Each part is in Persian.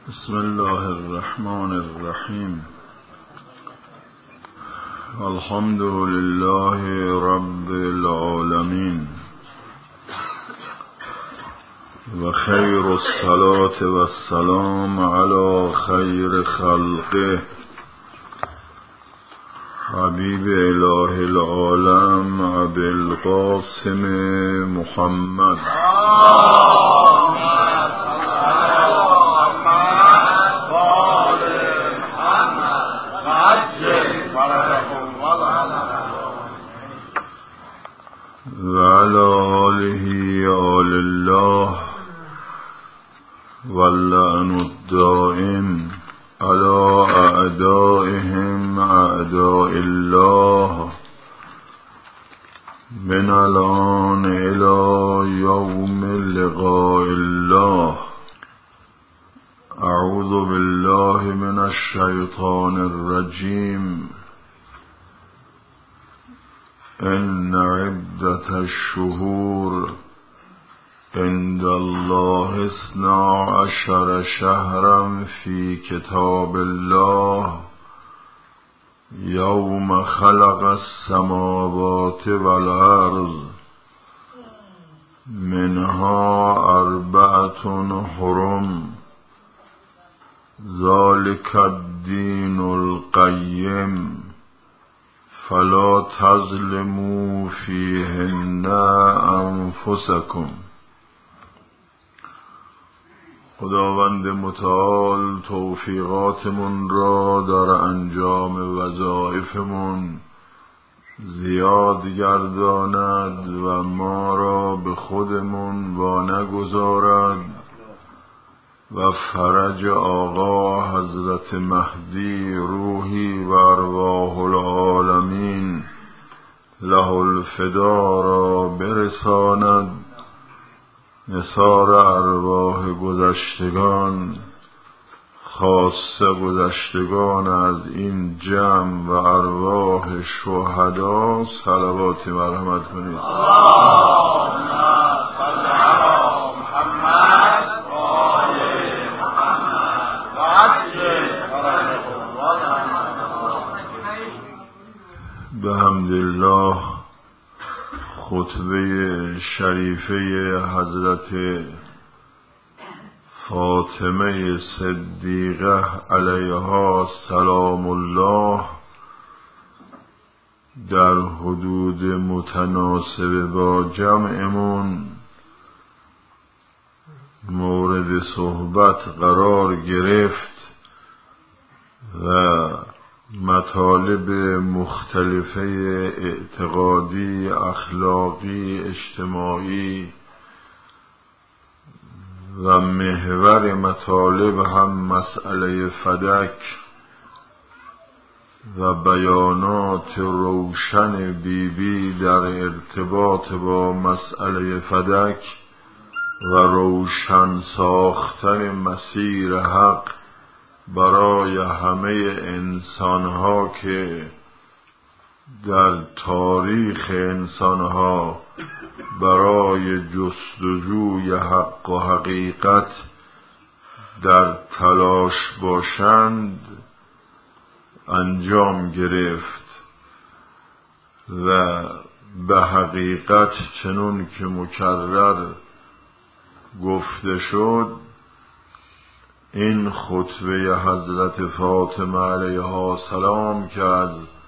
بسم الله الرحمن الرحیم. الحمد لله رب العالمین و خیر الصلاة و السلام علی خیر خلقه حبیب اله العالم ابی القاسم محمد و علی آله آل الله واللعن الدائم علی اعدائهم اعداء الله من الآن الی یوم لقاء الله. اعوذ بالله من الشیطان الرجیم. ان عدة الشهور عند الله 12 شهرا في كتاب الله يوم خلق السماوات والأرض منها 4 حرم ذلك الدين القيم فلا تظلموا فيهن انفسكم. خداوند متعال توفیقاتمون را در انجام وظایفمون زیاد گرداند و ما را به خودمون وانگذارد و فرج آقا حضرت مهدی روحی و ارواح العالمین له الفدا را برساند. نثار ارواح گذشتگان خاصه گذشتگان از این جمع و ارواح شهدا صلوات مرحمت کنید. بحمدالله خطبه شریفه حضرت فاطمه صدیقه علیها سلام الله در حدود متناسب با جمعمون مورد صحبت قرار گرفت و مطالب مختلفه اعتقادی، اخلاقی، اجتماعی و محور مطالب هم مسئله فدک و بیانات روشن بیبی در ارتباط با مسئله فدک و روشن ساختن مسیر حق برای همه انسانها که در تاریخ انسانها برای جستجوی حق و حقیقت در تلاش باشند انجام گرفت و به حقیقت چنون که مکرر گفته شد این خطبه حضرت فاطمه علیها السلام که از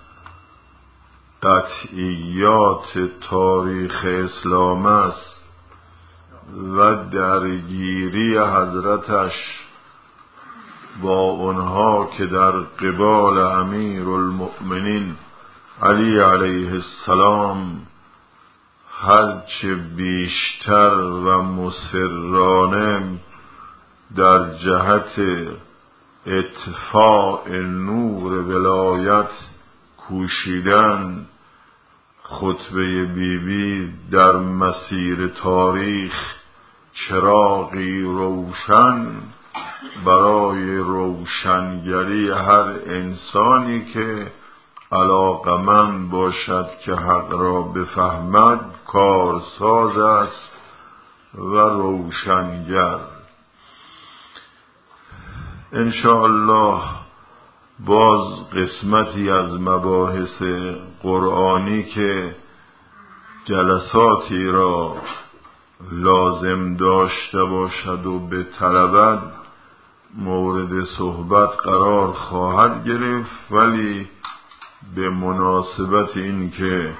قطعیات تاریخ اسلام است و درگیری حضرتش با اونها که در قبال امیر المؤمنین علی علیه السلام هرچه بیشتر و مصرانه در جهت اطفاء نور ولایت کوشیدن، خطبه بیبی در مسیر تاریخ چراغی روشن برای روشنگری هر انسانی که علاقمند باشد که حق را بفهمد کارساز است و روشنگر. انشاءالله باز قسمتی از مباحث قرآنی که جلساتی را لازم داشته باشد و به طلبت مورد صحبت قرار خواهد گرفت، ولی به مناسبت این که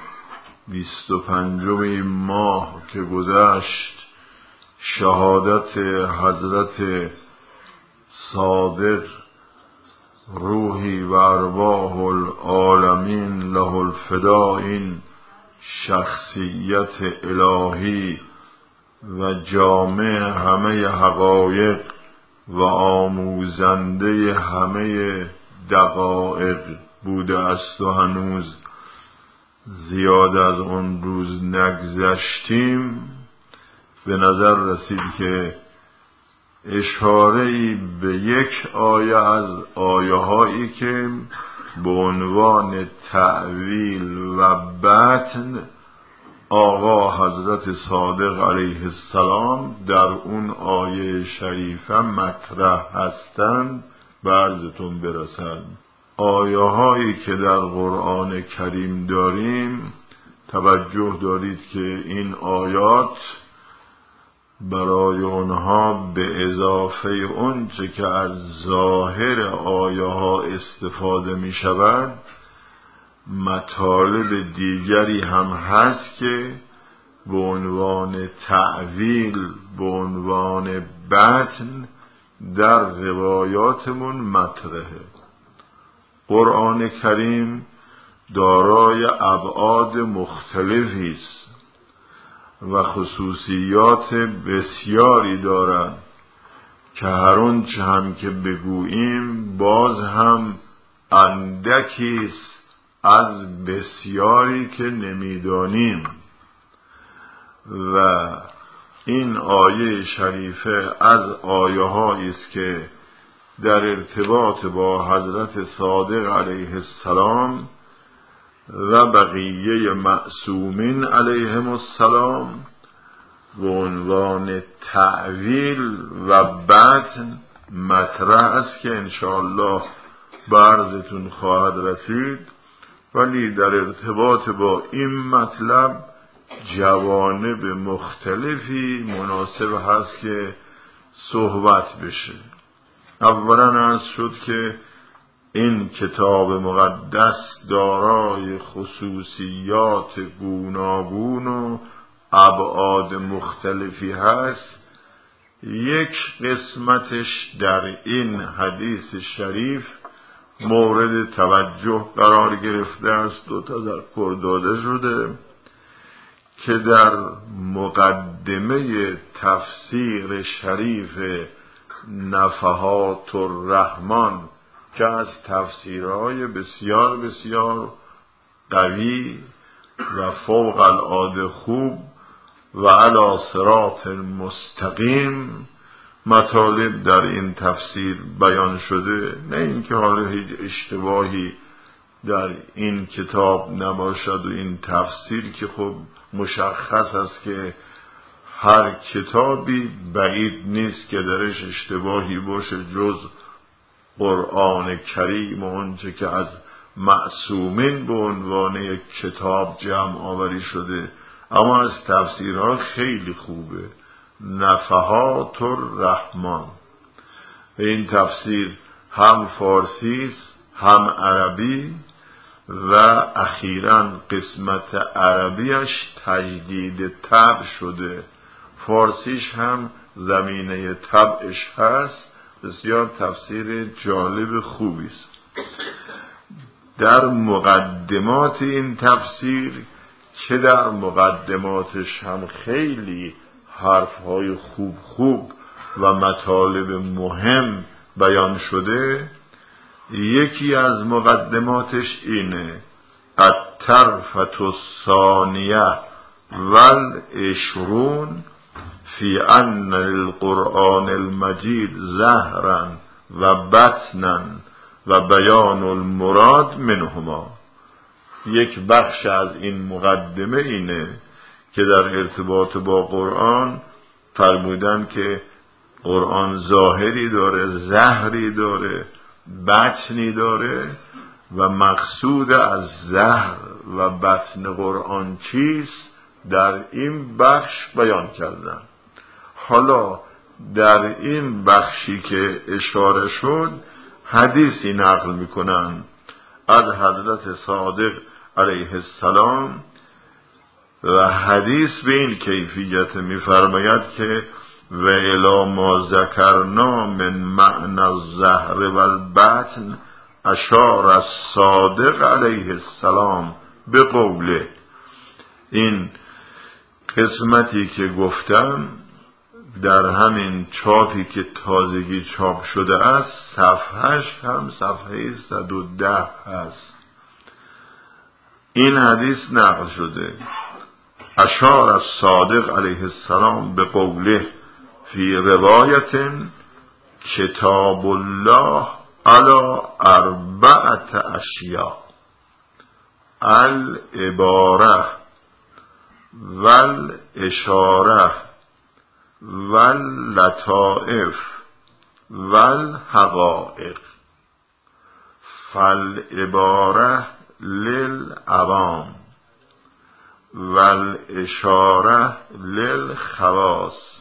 25 ماه که گذشت شهادت حضرت صادق روحی و ارواح العالمین له الفدا، این شخصیت الهی و جامع همه حقایق و آموزنده همه دقایق بوده است و هنوز زیاد از اون روز نگذشتیم، به نظر رسید که اشاره‌ای به یک آیه از آیه‌هایی که به عنوان تأویل و بطن آقا حضرت صادق علیه السلام در اون آیه شریفه مطرح هستند به عرضتون برسد. آیه هایی که در قرآن کریم داریم، توجه دارید که این آیات برای اونها به اضافه اونچه که از ظاهر آیه ها استفاده می شود مطالب دیگری هم هست که به عنوان تأویل، به عنوان بطن در روایاتمون مطرحه. قرآن کریم دارای ابعاد مختلفی است و خصوصیات بسیاری دارد که هر آنچه هم که بگوییم باز هم اندکی است از بسیاری که نمیدانیم. و این آیه شریفه از آیه هایی است که در ارتباط با حضرت صادق علیه السلام و بقیه معصومین علیهم السلام به عنوان تأویل و بطن مطرح است که انشاءالله به عرضتون خواهد رسید. ولی در ارتباط با این مطلب جوانب مختلفی مناسب هست که صحبت بشه. اولا عرض شد که این کتاب مقدس دارای خصوصیات گوناگون و ابعاد مختلفی هست. یک قسمتش در این حدیث شریف مورد توجه قرار گرفته است و تذکر داده شده که در مقدمه تفسیر شریف نفحات الرحمن که از تفسیرهای بسیار بسیار قوی و فوق العاده خوب و علی صراط مستقیم مطالب در این تفسیر بیان شده، نه اینکه حالا هیچ اشتباهی در این کتاب نباشد و این تفسیر که خب مشخص است که هر کتابی بعید نیست که درش اشتباهی باشه جز قرآن کریم و اونچه که از معصومین به عنوان یک کتاب جمع آوری شده، اما از تفسیرها خیلی خوبه. نفحات الرحمن این تفسیر هم فارسی است هم عربی و اخیراً قسمت عربیش تجدید طبع شده، فارسیش هم زمینه طبعش هست. بسیار تفسیر جالب خوبی است. در مقدمات این تفسیر که در مقدماتش هم خیلی حرفهای خوب و مطالب مهم بیان شده، یکی از مقدماتش اینه: الطرفة الثانیه والعشرون فی ان القرآن المجید ظهرا و بطنا و بیان المراد منهما. یک بخش از این مقدمه اینه که در ارتباط با قرآن فرمودن که قرآن ظاهری داره، ظهری داره، بطنی داره و مقصود از ظهر و بطن قرآن چیست در این بخش بیان کردن. حالا در این بخشی که اشاره شد حدیثی نقل میکنن از حضرت صادق علیه السلام و حدیث به این کیفیت میفرماید که و الی ما ذکرنا من معنی الظهر و البطن اشار الصادق علیه السلام به قوله. این قسمتی که گفتم در همین چاپی که تازگی چاپ شده است صفحهش هم صفحه 110 است. این حدیث نقل شده اشار الصادق علیه السلام به قوله فی روایت کتاب الله علی 4 اشیاء العباره والاشاره واللطائف والحقائق. فالعباره للعوام والاشاره للخواص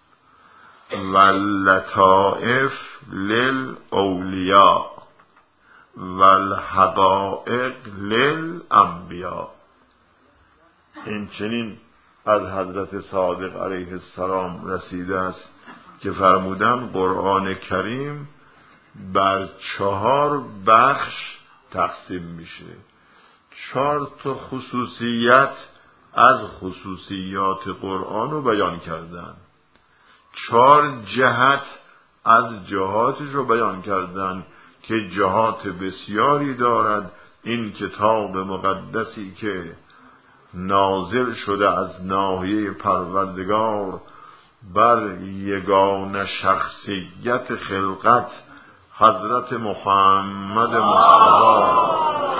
واللطائف للاولیاء والحقائق للانبیاء. این چنین از حضرت صادق علیه السلام رسیده است که فرمودن قرآن کریم بر 4 بخش تقسیم میشه. 4 تا خصوصیت از خصوصیات قرآن رو بیان کردن، 4 جهت از جهاتش رو بیان کردن که جهات بسیاری دارد. این کتاب مقدسی که نازل شده از ناحیه پروردگار بر یگانه شخصیت خلقت حضرت محمد مصطفی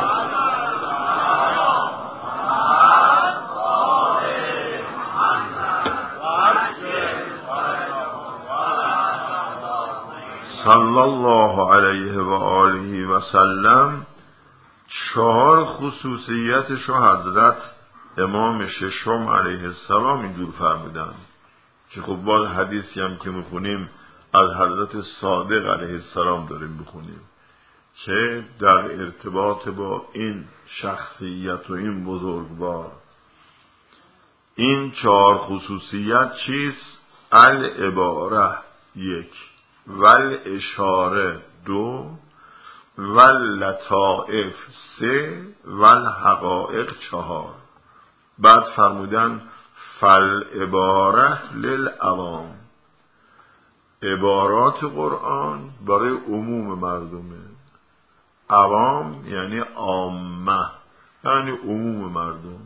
صلی الله علیه و آله و سلم 4 خصوصیتش رو حضرت امام ششم علیه السلام اینجور فرمودن که خب با حدیثی هم که میخونیم از حضرت صادق علیه السلام داریم بخونیم که در ارتباط با این شخصیت و این بزرگوار این 4 خصوصیت چیست؟ العباره 1 والاشاره 2 واللطائف 3 والحقائق 4. بعد فرمودن فالعباره للعوام، عبارات قرآن برای عموم مردمه. عوام یعنی عامه، یعنی عموم مردم.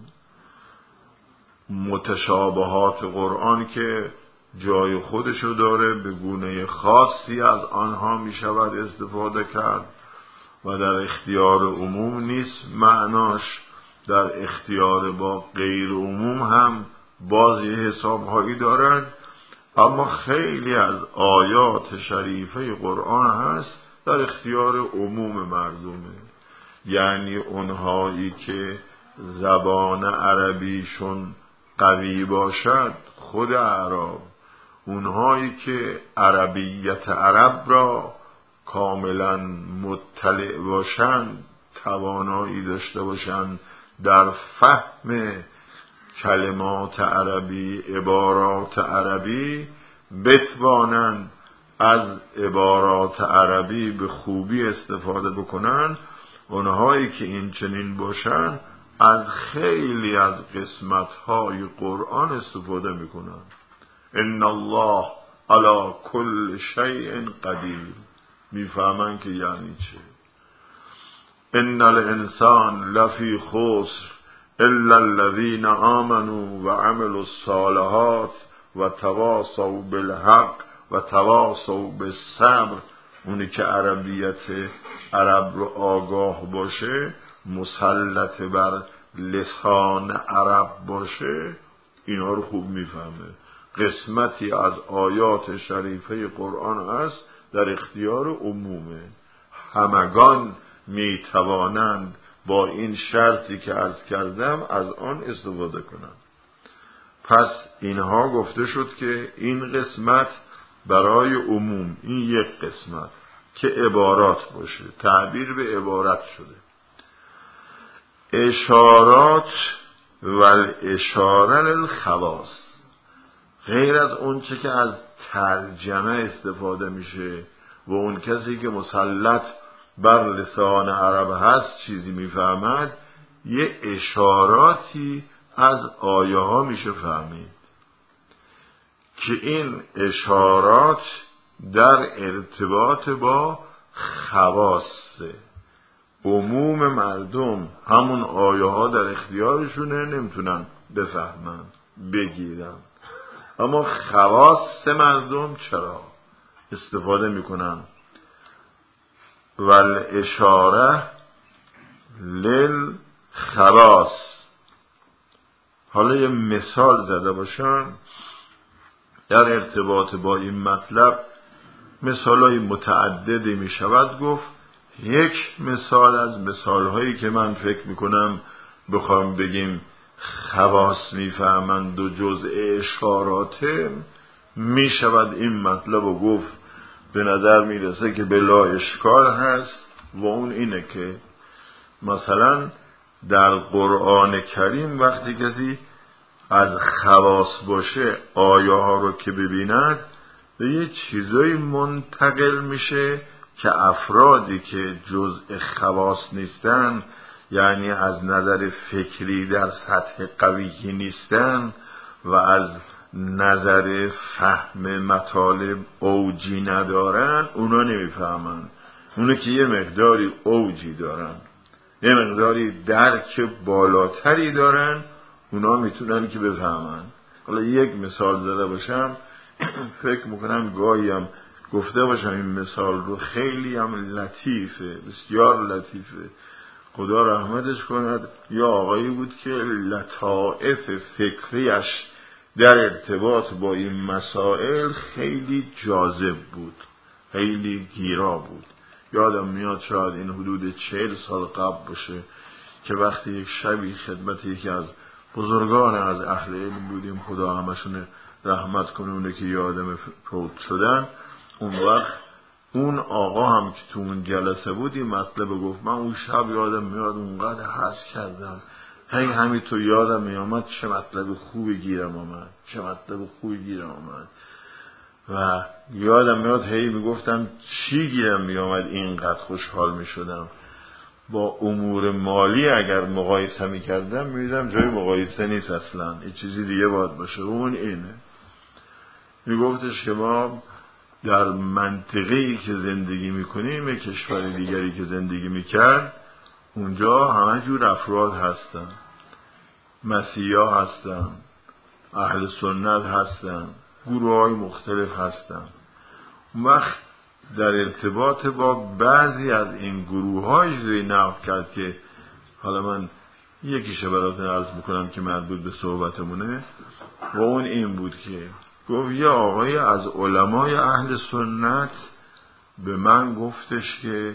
متشابهات قرآن که جای خودشو داره به گونه خاصی از آنها می شود استفاده کرد و در اختیار عموم نیست معناش، در اختیار با غیر عموم هم بازی حسابهایی دارد. اما خیلی از آیات شریفه قرآن هست در اختیار عموم مردمه، یعنی اونهایی که زبان عربیشون قوی باشد خود اعراب، اونهایی که عربیت عرب را کاملا مطلع باشند، توانایی داشته باشند در فهم کلمات عربی، عبارات عربی، بتوانند از عبارات عربی به خوبی استفاده بکنند. اونهایی که این چنین باشند از خیلی از قسمت‌های قرآن استفاده میکنند. ان الله علی کل شیء قدیر. میفهمن که یعنی چه. ان الانسان لفی خسر الا الذين آمنوا وعملوا الصالحات وتواصوا بالحق وتواصوا بالصبر. اونی که عربیت عرب رو آگاه باشه، مسلط بر لسان عرب باشه، اینا رو خوب میفهمه. قسمتی از آیات شریفه قرآن است در اختیار عمومه، همگان می توانند با این شرطی که عرض کردم از آن استفاده کنند. پس اینها گفته شد که این قسمت برای عموم، این یک قسمت که عبارات باشه، تعبیر به عبارت شده. اشارات و الاشاره للخواص، غیر از اون چه که از ترجمه استفاده میشه و اون کسی که مسلط بر لسان عرب هست چیزی میفهمد، یه اشاراتی از آیه ها میشه فهمید که این اشارات در ارتباط با خواصه. عموم مردم همون آیه ها در اختیارشونه، نمیتونن بفهمن بگیرن، اما خواص مردم چرا استفاده میکنن. والاشاره للخواص. حالا یه مثال زده باشم در ارتباط با این مطلب. مثالای متعددی می شود گفت. یک مثال از مثالهایی که من فکر میکنم بخوام بگیم خواص میفهمند و جزء اشاراته، می شود این مطلب رو گفت. به نظر میرسه که بلا اشکال هست و اون اینه که مثلا در قرآن کریم وقتی کسی از خواص باشه آیه ها رو که ببیند به یه چیزایی منتقل میشه که افرادی که جزء خواص نیستن، یعنی از نظر فکری در سطح قوی نیستن و از نظر فهم مطالب اوجی ندارن، اونا نمیفهمن. اونا که یه مقداری اوجی دارن، یه مقداری درک بالاتری دارن، اونا میتونن که بفهمن. حالا یک مثال زده باشم، فکر میکنم گاهی هم گفته باشم این مثال رو، خیلی هم لطیفه، بسیار لطیفه، خدا رحمتش کند. یا آقایی بود که لطائف فکریش در ارتباط با این مسائل خیلی جاذب بود، خیلی گیرا بود. یادم میاد شاید این حدود 40 سال قبل باشه که وقتی یک شبی خدمت یکی از بزرگان از اهل علم بودیم، خدا همشون رحمت کنه اونه که یادم فوت شدن. اون وقت اون آقا هم که تو اون جلسه بود این مطلب گفت. من اون شب یادم میاد اونقدر حس کردم، همین تو یادم میامد چه مطلب خوبی گیرم آمد، چه مطلب خوبی گیرم آمد. و یادم میاد میگفتم چی گیرم میامد اینقدر خوشحال میشدم. با امور مالی اگر مقایسه میکردم میدیدم جای مقایسه نیست اصلا، یه چیزی دیگه باید باشه. اون اینه، میگفتش که ما در منطقه‌ای که زندگی میکنیم، یک کشور دیگری که زندگی میکرد، اونجا همه جور افراد هستن، مسیحا هستن، اهل سنت هستن، گروه‌های مختلف هستن. اون وقت در ارتباط با بعضی از این گروه‌های جوری نقل کرد که حالا من یکیشه براتون عرض میکنم که مربوط به صحبتمونه. و اون این بود که گفت یه آقای از علمای اهل سنت به من گفتش که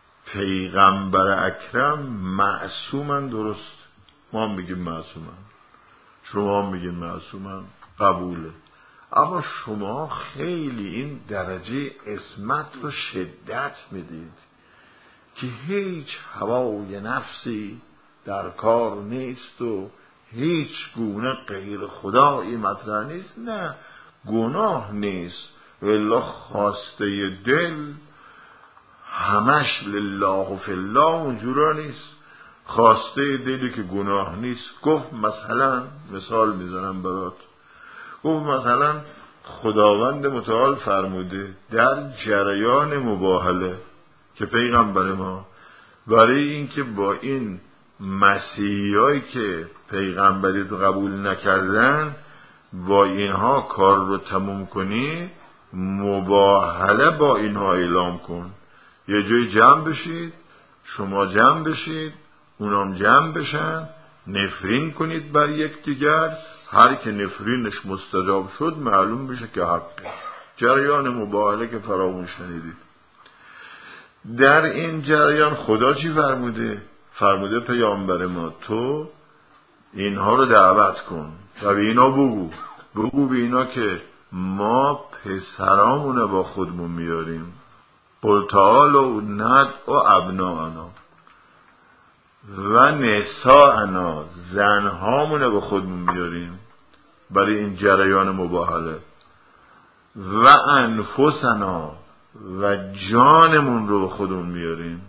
پیغمبر اکرم معصومن. درست، ما هم میگیم معصومن، شما هم میگیم معصومن، قبوله، اما شما خیلی این درجه عصمت رو شدت میدید که هیچ هوای نفسی در کار نیست و هیچ گونه غیر خدایی مطرح نیست. نه، گناه نیست، والله خواسته دل همش لله و فی الله اونجورا نیست. خواسته دلی که گناه نیست. گفت مثلا، مثال میزنم برات، گفت مثلا خداوند متعال فرموده در جریان مباهله که پیغمبر ما برای اینکه با این مسیحیایی که پیغمبری رو قبول نکردن با اینها کار رو تموم کنی، مباهله با اینها اعلام کن. یه جای جمع بشید، شما جمع بشید، اونام جمع بشن، نفرین کنید بر یک دیگر، هر که نفرینش مستجاب شد معلوم بشه که حقه. جریان مباهله که فراوون شنیدید. در این جریان خدا چی فرموده؟ فرموده پیامبر ما تو اینها رو دعوت کن و به اینا بگو به اینا که ما پسرامونه با خودمون میاریم. قل تعالوا ندعو ابناءنا و نساءنا، زنهامونه با خودمون میاریم برای این جریان مباهله، و انفسنا، و جانمون رو به خودمون میاریم.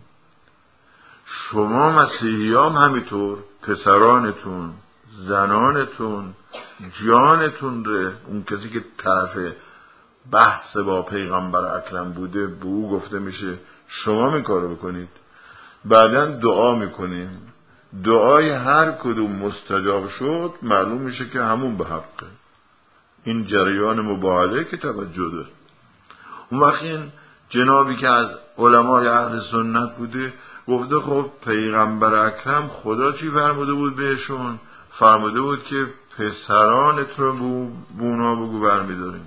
شما مسیحی هم همینطور پسرانتون، زنانتون، جانتون رو، اون کسی که طرف بحث با پیغمبر اکرم بوده به او گفته میشه شما این کارو بکنید. بعداً دعا میکنیم، دعای هر کدوم مستجاب شد معلوم میشه که همون به حقه. این جریان مباهله که توجه داره. اون وقت این جنابی که از علمای اهل سنت بوده گفته خب پیغمبر اکرم خدا چی فرموده بود بهشون؟ فرموده بود که پسرانت رو بونا بگو برمیداریم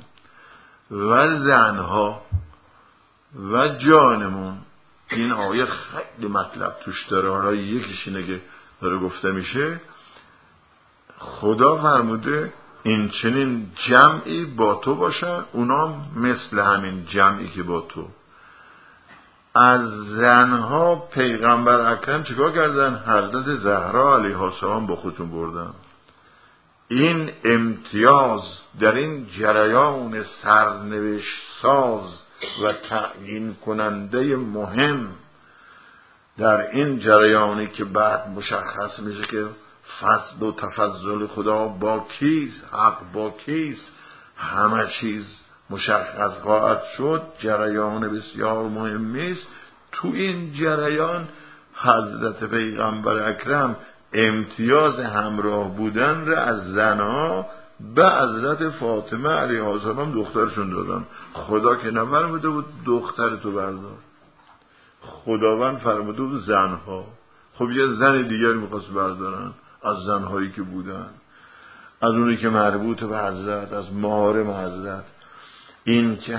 و زنها و جانمون. این آیه خیلی مطلب توش داره. حالا یکیش اینه که داره گفته میشه خدا فرموده این چنین جمعی با تو باشن، اونا مثل همین جمعی که با تو. از زنها پیغمبر اکرم چیکار کردن؟ حضرت زهرا علیها السلام با خودشون بردن. این امتیاز در این جریان سرنوشت ساز و تعیین کننده مهم در این جریانی که بعد مشخص میشه که فضل و تفضل خدا با کیست، حق با کیست، همه چیز مشخص خواهد شد. جریان بسیار مهمی است. تو این جریان حضرت پیغمبر اکرم امتیاز همراه بودن را از زنها به حضرت فاطمه علیها السلام دخترشون دادن. خدا که نفرموده بود دختر تو بردار، خداوند فرموده بود زنها. خب یه زن دیگر میخواست بردارن از زنهایی که بودن، از اونی که مربوط به حضرت، از محارم حضرت. این که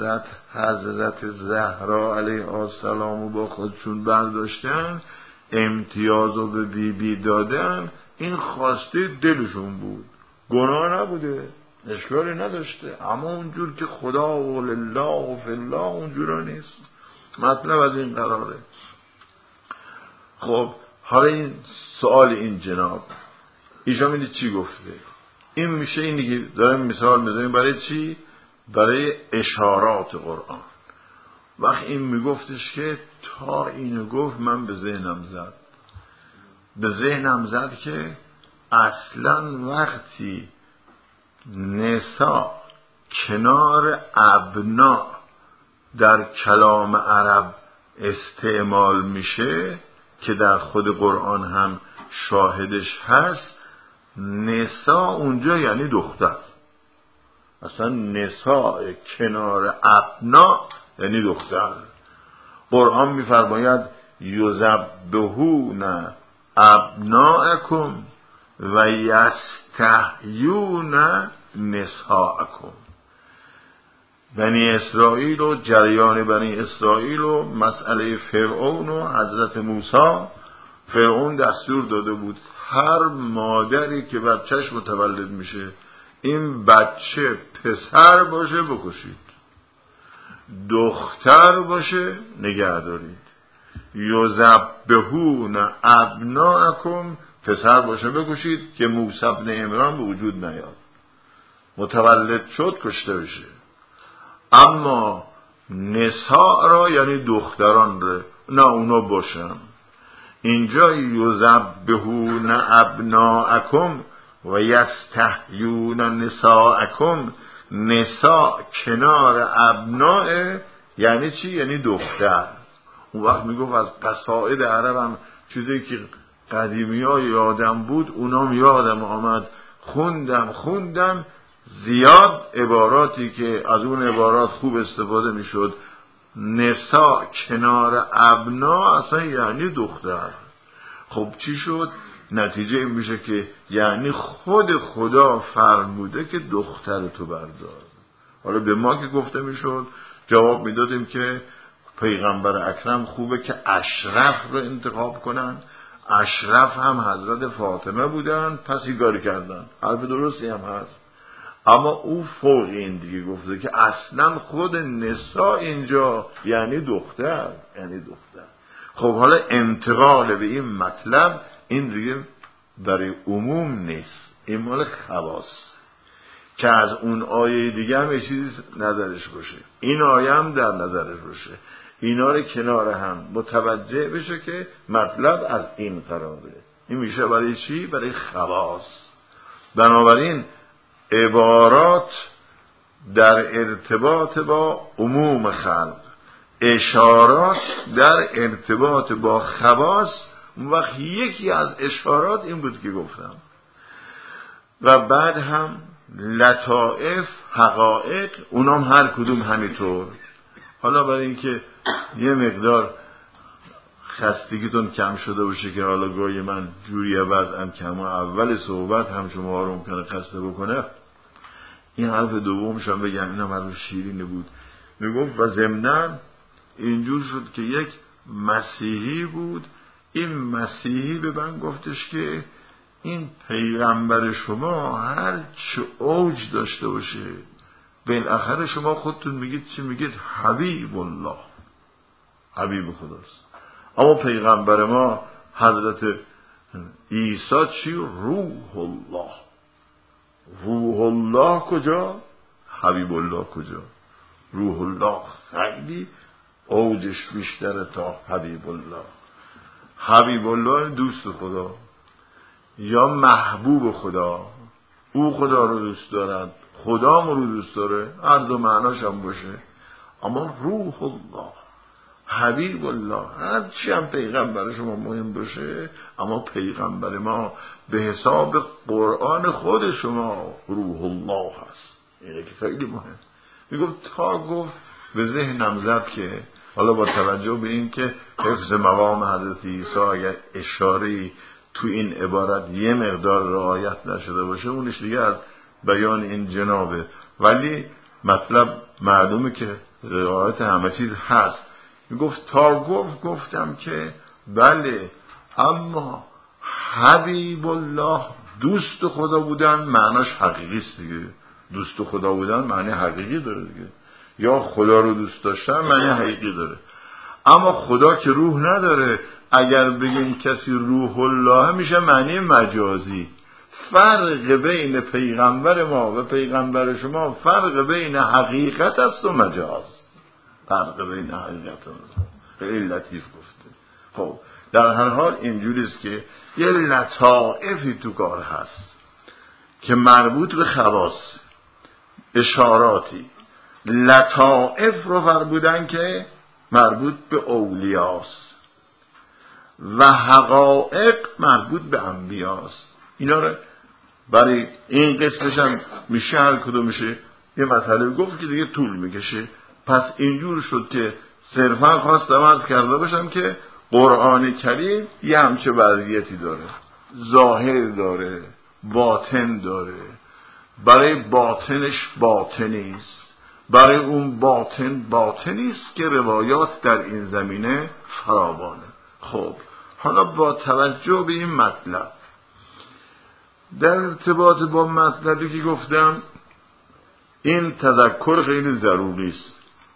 حضرت زهرا علیها السلام با خودشون برداشتن، امتیاز رو به بی دادن، این خواسته دلشون بود، گناه نبوده، اشکالی نداشته. اما اونجور که خدا و لله و فی الله اونجورا نیست. مطلب از این قراره. خب حالا این سوال این جناب ایشان میدید چی گفته؟ این میشه اینی که داریم مثال میزنیم برای چی؟ برای اشارات قرآن. وقت این میگفتش که تا اینو گفت من به ذهنم زد که اصلا وقتی نساء کنار ابنا در کلام عرب استعمال میشه که در خود قرآن هم شاهدش هست، نساء اونجا یعنی دختر. اصلا نساء کنار ابنا یعنی دختر. قرآن میفرماید یذبحون ابناءکم و یستحیون نساءکم. بنی اسرائیل و جریان بنی اسرائیل و مسئله فرعون و حضرت موسی. فرعون دستور داده بود هر مادری که بچهش متولد میشه این بچه پسر باشه بکشید، دختر باشه نگه دارید. یذبحون ابناءکم، پسر باشه بکشید که موسی ابن عمران به وجود نیاد، متولد شد کشته بشه. اما نساء را یعنی دختران را نه اونا باشن. اینجا یذبحون ابناءکم و یستحیون نساءکم، نساء کنار ابناء یعنی چی؟ یعنی دختر. اون وقت میگفت از قصائد عرب هم چیزی که قدیمی ها یادم بود اونام یادم آمد، خوندم زیاد عباراتی که از اون عبارات خوب استفاده میشد. نساء کنار ابنا اصلا یعنی دختر. خب چی شد؟ نتیجه این میشه که یعنی خود خدا فرموده که دختر تو بردار. حالا به ما که گفته میشد جواب میدادیم که پیغمبر اکرم خوبه که اشرف رو انتخاب کنن. اشرف هم حضرت فاطمه بودن، پس ایگاری کردن. حرف درستی هم هست، اما او فوق این دیگه گفته که اصلا خود نساء اینجا یعنی دختر. خب حالا انتقال به این مطلب این دیگه برای عموم نیست، این مال خواص که از اون آیه دیگه هم چیزی نظرش باشه، این آیه هم در نظرش باشه، اینا رو کنار هم متوجه بشه که مطلب از این قراره. این میشه برای چی؟ برای خواص. بنابراین عبارات در ارتباط با عموم خلق، اشارات در ارتباط با خواص. اون وقت یکی از اشارات این بود که گفتم، و بعد هم لطائف، حقائق، اونام هر کدوم همینطور. حالا برای اینکه یه مقدار خستگیتون کم شده باشه که حالا گاهی من جوری وضعم کم و اول صحبت هم شما رو ممکنه خسته بکنه، این حرف دومش هم بگم، این هم حرف شیرینی بود. میگفت و ضمناً اینجور شد که یک مسیحی بود، این مسیحی به من گفتش که این پیغمبر شما هر چه اوج داشته باشه بالاخره شما خودتون میگید چی؟ میگید حبیب الله، حبیب خداست. اما پیغمبر ما حضرت عیسی چی؟ روح الله. روح الله کجا؟ حبیب الله کجا؟ روح الله خیلی اوجش بیشتره تا حبیب الله. حبیب الله دوست خدا یا محبوب خدا، او خدا رو دوست دارد، خدا رو دوست داره، هر دو معناش هم باشه. اما روح الله، حبیب الله، هرچی هم پیغمبر شما مهم باشه، اما پیغمبر ما به حساب قرآن خود شما روح الله هست. اینه که خیلی مهم. میگفت تا گفت به ذهنم زد که حالا با توجه به این که حفظ مقام حضرت عیسی اگر اشاره‌ای تو این عبارت یه مقدار رعایت نشده باشه اونش دیگه از بیان این جنابه، ولی مطلب معلومه که رعایت همه چیز هست. میگفت تا گفتم که بله، اما حبیب الله دوست خدا بودن معناش حقیقی است دیگه. دوست خدا بودن معنی حقیقی داره دیگه، یا خدا رو دوست داشتن معنی حقیقی داره. اما خدا که روح نداره، اگر بگیم کسی روح الله میشه معنی مجازی. فرق بین پیغمبر ما و پیغمبر شما فرق بین حقیقت است و مجاز. فرق بین حقیقت و مجاز. خیلی لطیف گفته. خب در هر حال اینجوریست که یه لطائفی تو کار هست که مربوط به خواص، اشاراتی. لطائف رو فرمودن که مربوط به اولیاست و حقائق مربوط به انبیاست. اینا رو برای این قسمش هم میشه هر کدوم میشه یه مسئله گفت که دیگه طول میکشه. پس اینجور شد که صرفا خواستم عرض کرده باشم که قرآن کریم یه همچه وضعیتی داره، ظاهر داره، باطن داره. برای باطنش باطنیست، برای اون باطنیست که روایات در این زمینه فراوانه. خب حالا با توجه به این مطلب در ارتباط با مطلبی که گفتم، این تذکر خیلی ضروری است.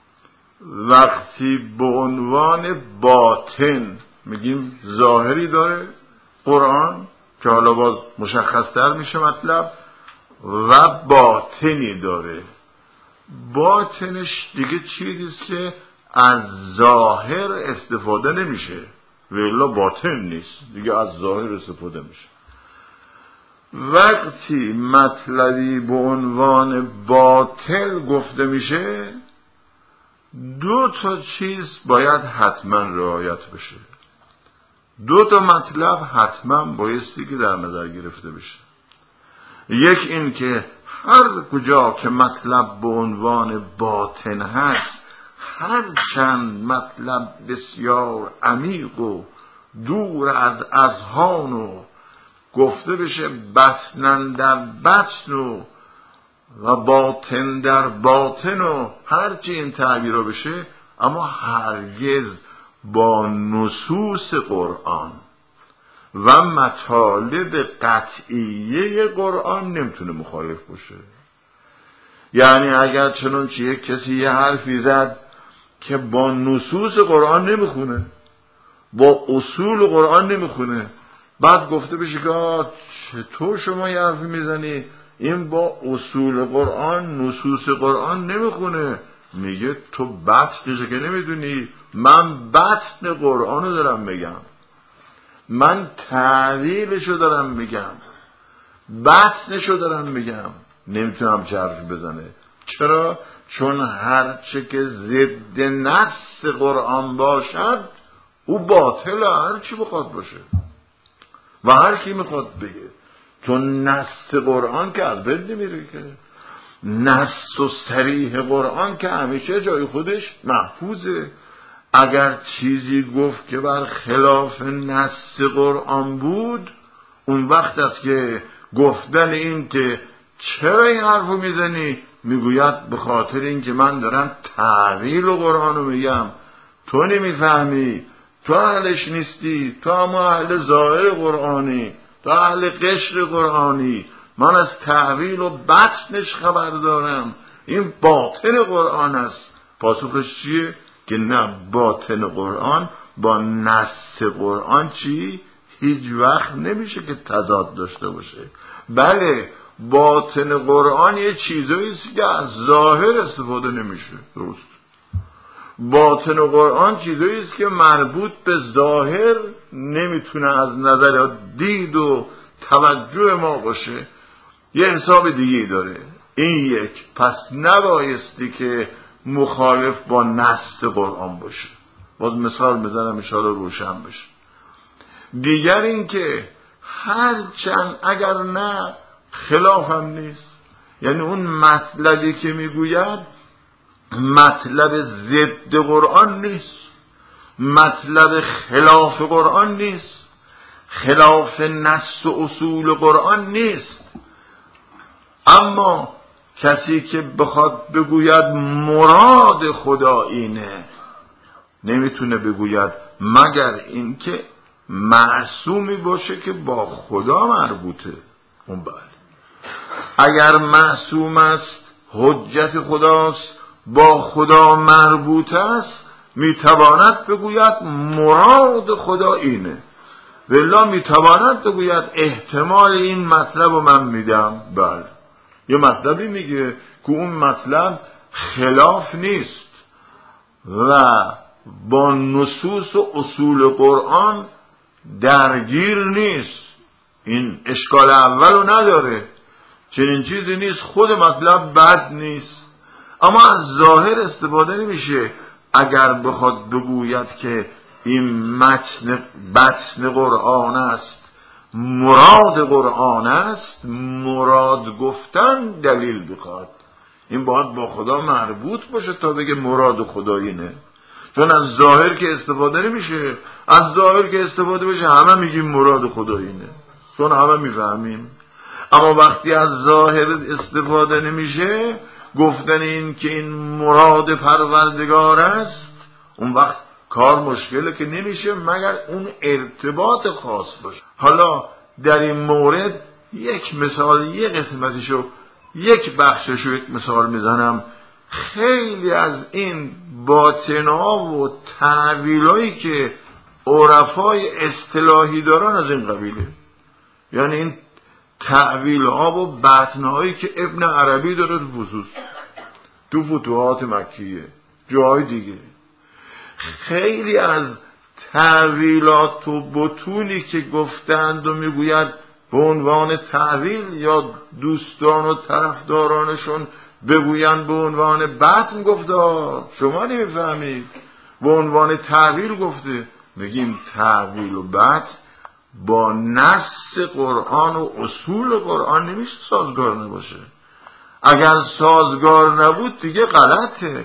وقتی به عنوان باطن میگیم ظاهری داره قرآن که حالا باز مشخص‌تر میشه مطلب، و باطنی داره. باطنش دیگه چیزیست که از ظاهر استفاده نمیشه، ولی باطن نیست دیگه، از ظاهر استفاده میشه. وقتی مطلبی به عنوان باطل گفته میشه، دو تا چیز باید حتما رعایت بشه. دو تا مطلب حتما بایستی که در نظر گرفته بشه. یک این که هر کجا که مطلب به عنوان باطن هست، هر چند مطلب بسیار عمیق و دور از اذهان و گفته بشه بطنن در بطن و باطن در باطن و هرچی این تعبیر رو بشه، اما هرگز با نصوص قرآن و مطالب قطعیه قرآن نمیتونه مخالف باشه. یعنی اگر چنانچه یک کسی یه حرفی زد که با نصوص قرآن نمیخونه، با اصول قرآن نمیخونه، بعد گفته بشه که چطور شما یه حرفی میزنی این با اصول قرآن نصوص قرآن نمیخونه، میگه تو بطنشو که نمیدونی، من بطن قرآن رو دارم میگم، من تعویلشو دارم میگم، بطنشو دارم میگم. نمیتونم چه حرفی بزنه. چرا؟ چون هرچه که ضد نص قرآن باشد او باطل، هر چی بخواد باشه و هر کی میخواد بگه، چون نص قرآن که از بین نمیره که. نص و صریح قرآن که همیشه جای خودش محفوظه. اگر چیزی گفت که بر خلاف نص قرآن بود، اون وقت است که گفتن این که چرا این حرفو میزنی، میگوید به خاطر این که من دارم تعویل قرآنو میگم، تو نمیفهمی، تو اهلش نیستی، تو اما اهل ظاهر قرآنی، تو اهل قشر قرآنی، من از تعویل و بطنش خبر دارم، این باطن قرآن است. پاسخش چیه؟ که نه، باطن قرآن با نص قرآن چی؟ هیچ وقت نمیشه که تضاد داشته باشه. بله، باطن قرآن یه چیزایی است که از ظاهر استفاده نمیشه، درست. باطن قرآن چیزایی است که مربوط به ظاهر نمیتونه از نظر دید و توجه ما باشه، یه حساب دیگه داره. این یک، پس نبایستی که مخالف با نص قرآن باشه. باز مثال بزنم انشاءالله روشن بشه. دیگر این که هرچند اگر نه خلاف هم نیست، یعنی اون مطلبی که میگوید مطلب ضد قرآن نیست، مطلب خلاف قرآن نیست، خلاف نص و اصول قرآن نیست، اما کسی که بخواد بگوید مراد خدا اینه، نمیتونه بگوید مگر اینکه معصومی باشه که با خدا مربوطه. اون بله، اگر معصوم است، حجت خداست، با خدا مربوط است، میتواند بگوید مراد خدا اینه، والله میتواند بگوید احتمال این مطلب رو من میدم. بله، یه مطلبی میگه که اون مطلب خلاف نیست و با نصوص و اصول قرآن درگیر نیست، این اشکال اول رو نداره، چنین چیزی نیست، خود مطلب بد نیست، اما از ظاهر استفاده نمیشه. اگر بخواد بگوید که این بطن قرآن است، مراد قرآن است، مراد گفتن دلیل بخواد، این باید با خدا مربوط باشه تا بگه مراد خدا اینه، چون از ظاهر که استفاده نمیشه. از ظاهر که استفاده بشه همه میگیم مراد خدا اینه، چون همه میفهمیم. اما وقتی از ظاهر استفاده نمیشه، گفتن این که این مراد پروردگار است، اون وقت کار مشکله که نمیشه مگر اون ارتباط خاص باشه. حالا در این مورد یک مثال، یک قسمتشو، یک بخششو یک مثال میزنم. خیلی از این باطن‌ها و تعویلایی که عرفای اصطلاحی دارن از این قبیله، یعنی این تعویل‌ها و بطن‌هایی که ابن عربی داره تو فتوحات مکیه، جای دیگه، خیلی از تعویلات و بطونی که گفتند و میگوید به عنوان تعویل، یا دوستان و طرفدارانشون بگویند به عنوان بطن گفته، شما نمیفهمید، به عنوان تعویل گفته. میگیم تعویل و بطن با نص قرآن و اصول قرآن نمیشه سازگار نباشه. اگر سازگار نبود دیگه غلطه.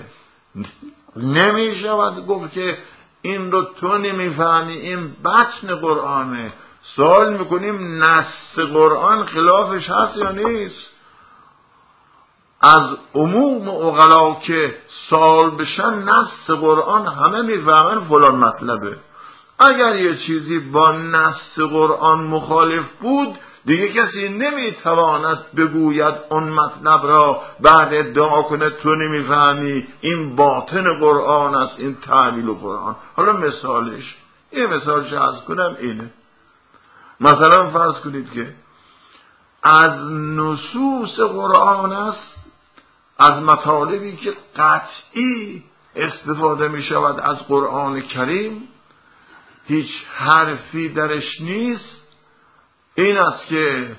نمیشه گفت که این رو تو نمیفهمی، این بطن قرآنه، سوال میکنیم نص قرآن خلافش هست یا نیست؟ از عموم عقلا که سوال بشن نص قرآن همه میفهمن فلان مطلبه. اگر یه چیزی با نص قرآن مخالف بود دیگه کسی نمیتواند بگوید اون مطلب را بعد ادعا کنه تو نمیفهمی این باطن قرآن است، این تعبیل قرآن. حالا مثالش، یه مثالش عرض کنم اینه. مثلا فرض کنید که از نصوص قرآن است، از مطالبی که قطعی استفاده می شود از قرآن کریم، هیچ حرفی درش نیست، این است که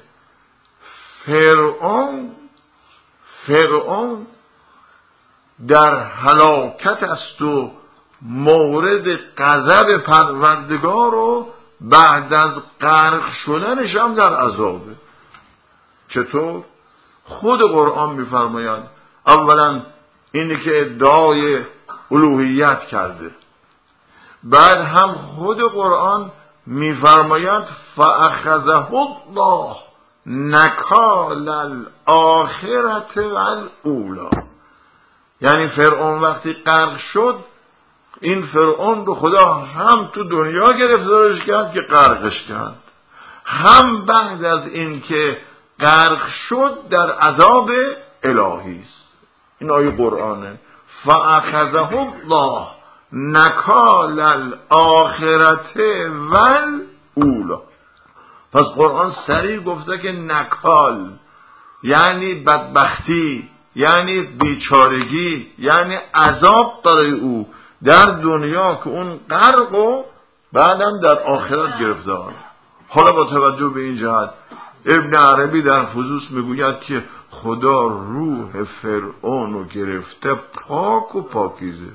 فرعون در هلاکت است و مورد غضب پروردگار و بعد از غرق شدنش هم در عذابه. چطور؟ خود قرآن می‌فرماید اولا اینی که ادعای الوهیت کرده، بعد هم خود قرآن می‌فرماید فأخذه الله نکال الآخرة والأولی. یعنی فرعون وقتی غرق شد، این فرعون رو خدا هم تو دنیا گرفتارش کرد که غرقش کرد، هم بعد از این که غرق شد در عذاب الهی است. این آیه قرآنه. فأخذه الله نکال الآخرة والأولی. پس قرآن صریح گفته که نکال یعنی بدبختی، یعنی بیچارگی، یعنی عذاب برای او در دنیا که اون غرق و بعدم در آخرت گرفتار. حالا با توجه به این جهت ابن عربی در فصوص میگوید که خدا روح فرعون رو گرفته پاک و پاکیزه،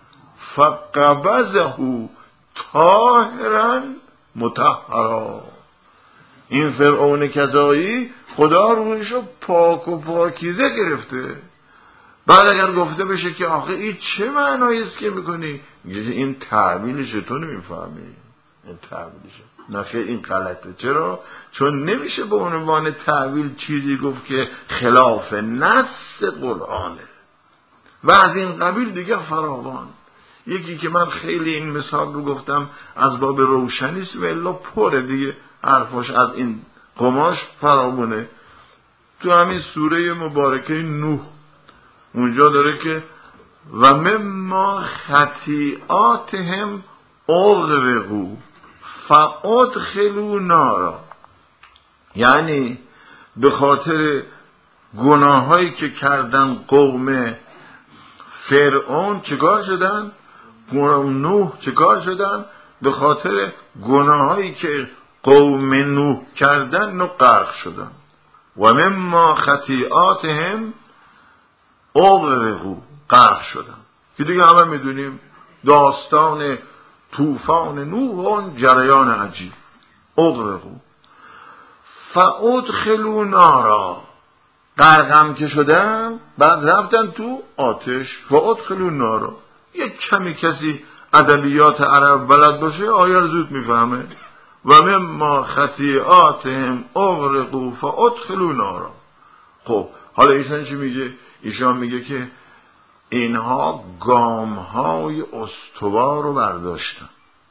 فقبضه طاهرا مطهرا. این فرعون کذایی خدا روحش رو پاک و پاکیزه گرفته. بعد اگر گفته بشه که آخه این چه معنایی است که میکنی، این تعبیرشه، تو نمیفهمی این تعبیرشه. نه این غلطه. چرا؟ چون نمیشه به عنوان تعبیر چیزی گفت که خلاف نص قرآنه. و از این قبیل دیگه فراوان. یکی که من خیلی این مثال رو گفتم از باب روشنیست و الا پره دیگه حرفاش از این قماش فراوانه. تو همین سوره مبارکه نوح اونجا داره که و مما خطیئاتهم اغرقوا فادخلوا نارا. یعنی به خاطر گناهایی که کردن قوم فرعون چیکار شدن؟ قوم نوح چیکار شدن؟ به خاطر گناهایی که قوم نوح کردن نو غرق شدن. و مما خطیئاتهم اغرقوا، غرق شدن. که دیگه همه میدونیم داستان طوفان نوح و اون جریان عجیب. اغرقوا فادخلوا نارا، غرقم که شدن بعد رفتن تو آتش. فادخلوا نارا. یک کمی کسی ادبیات عرب بلد باشه آیه رو زود میفهمه. و مما خطیئاتهم اغرقوا فادخلوا نارا. خب حالا ایشان چی میگه؟ ایشان میگه که اینها گامهای استوار رو برداشتن،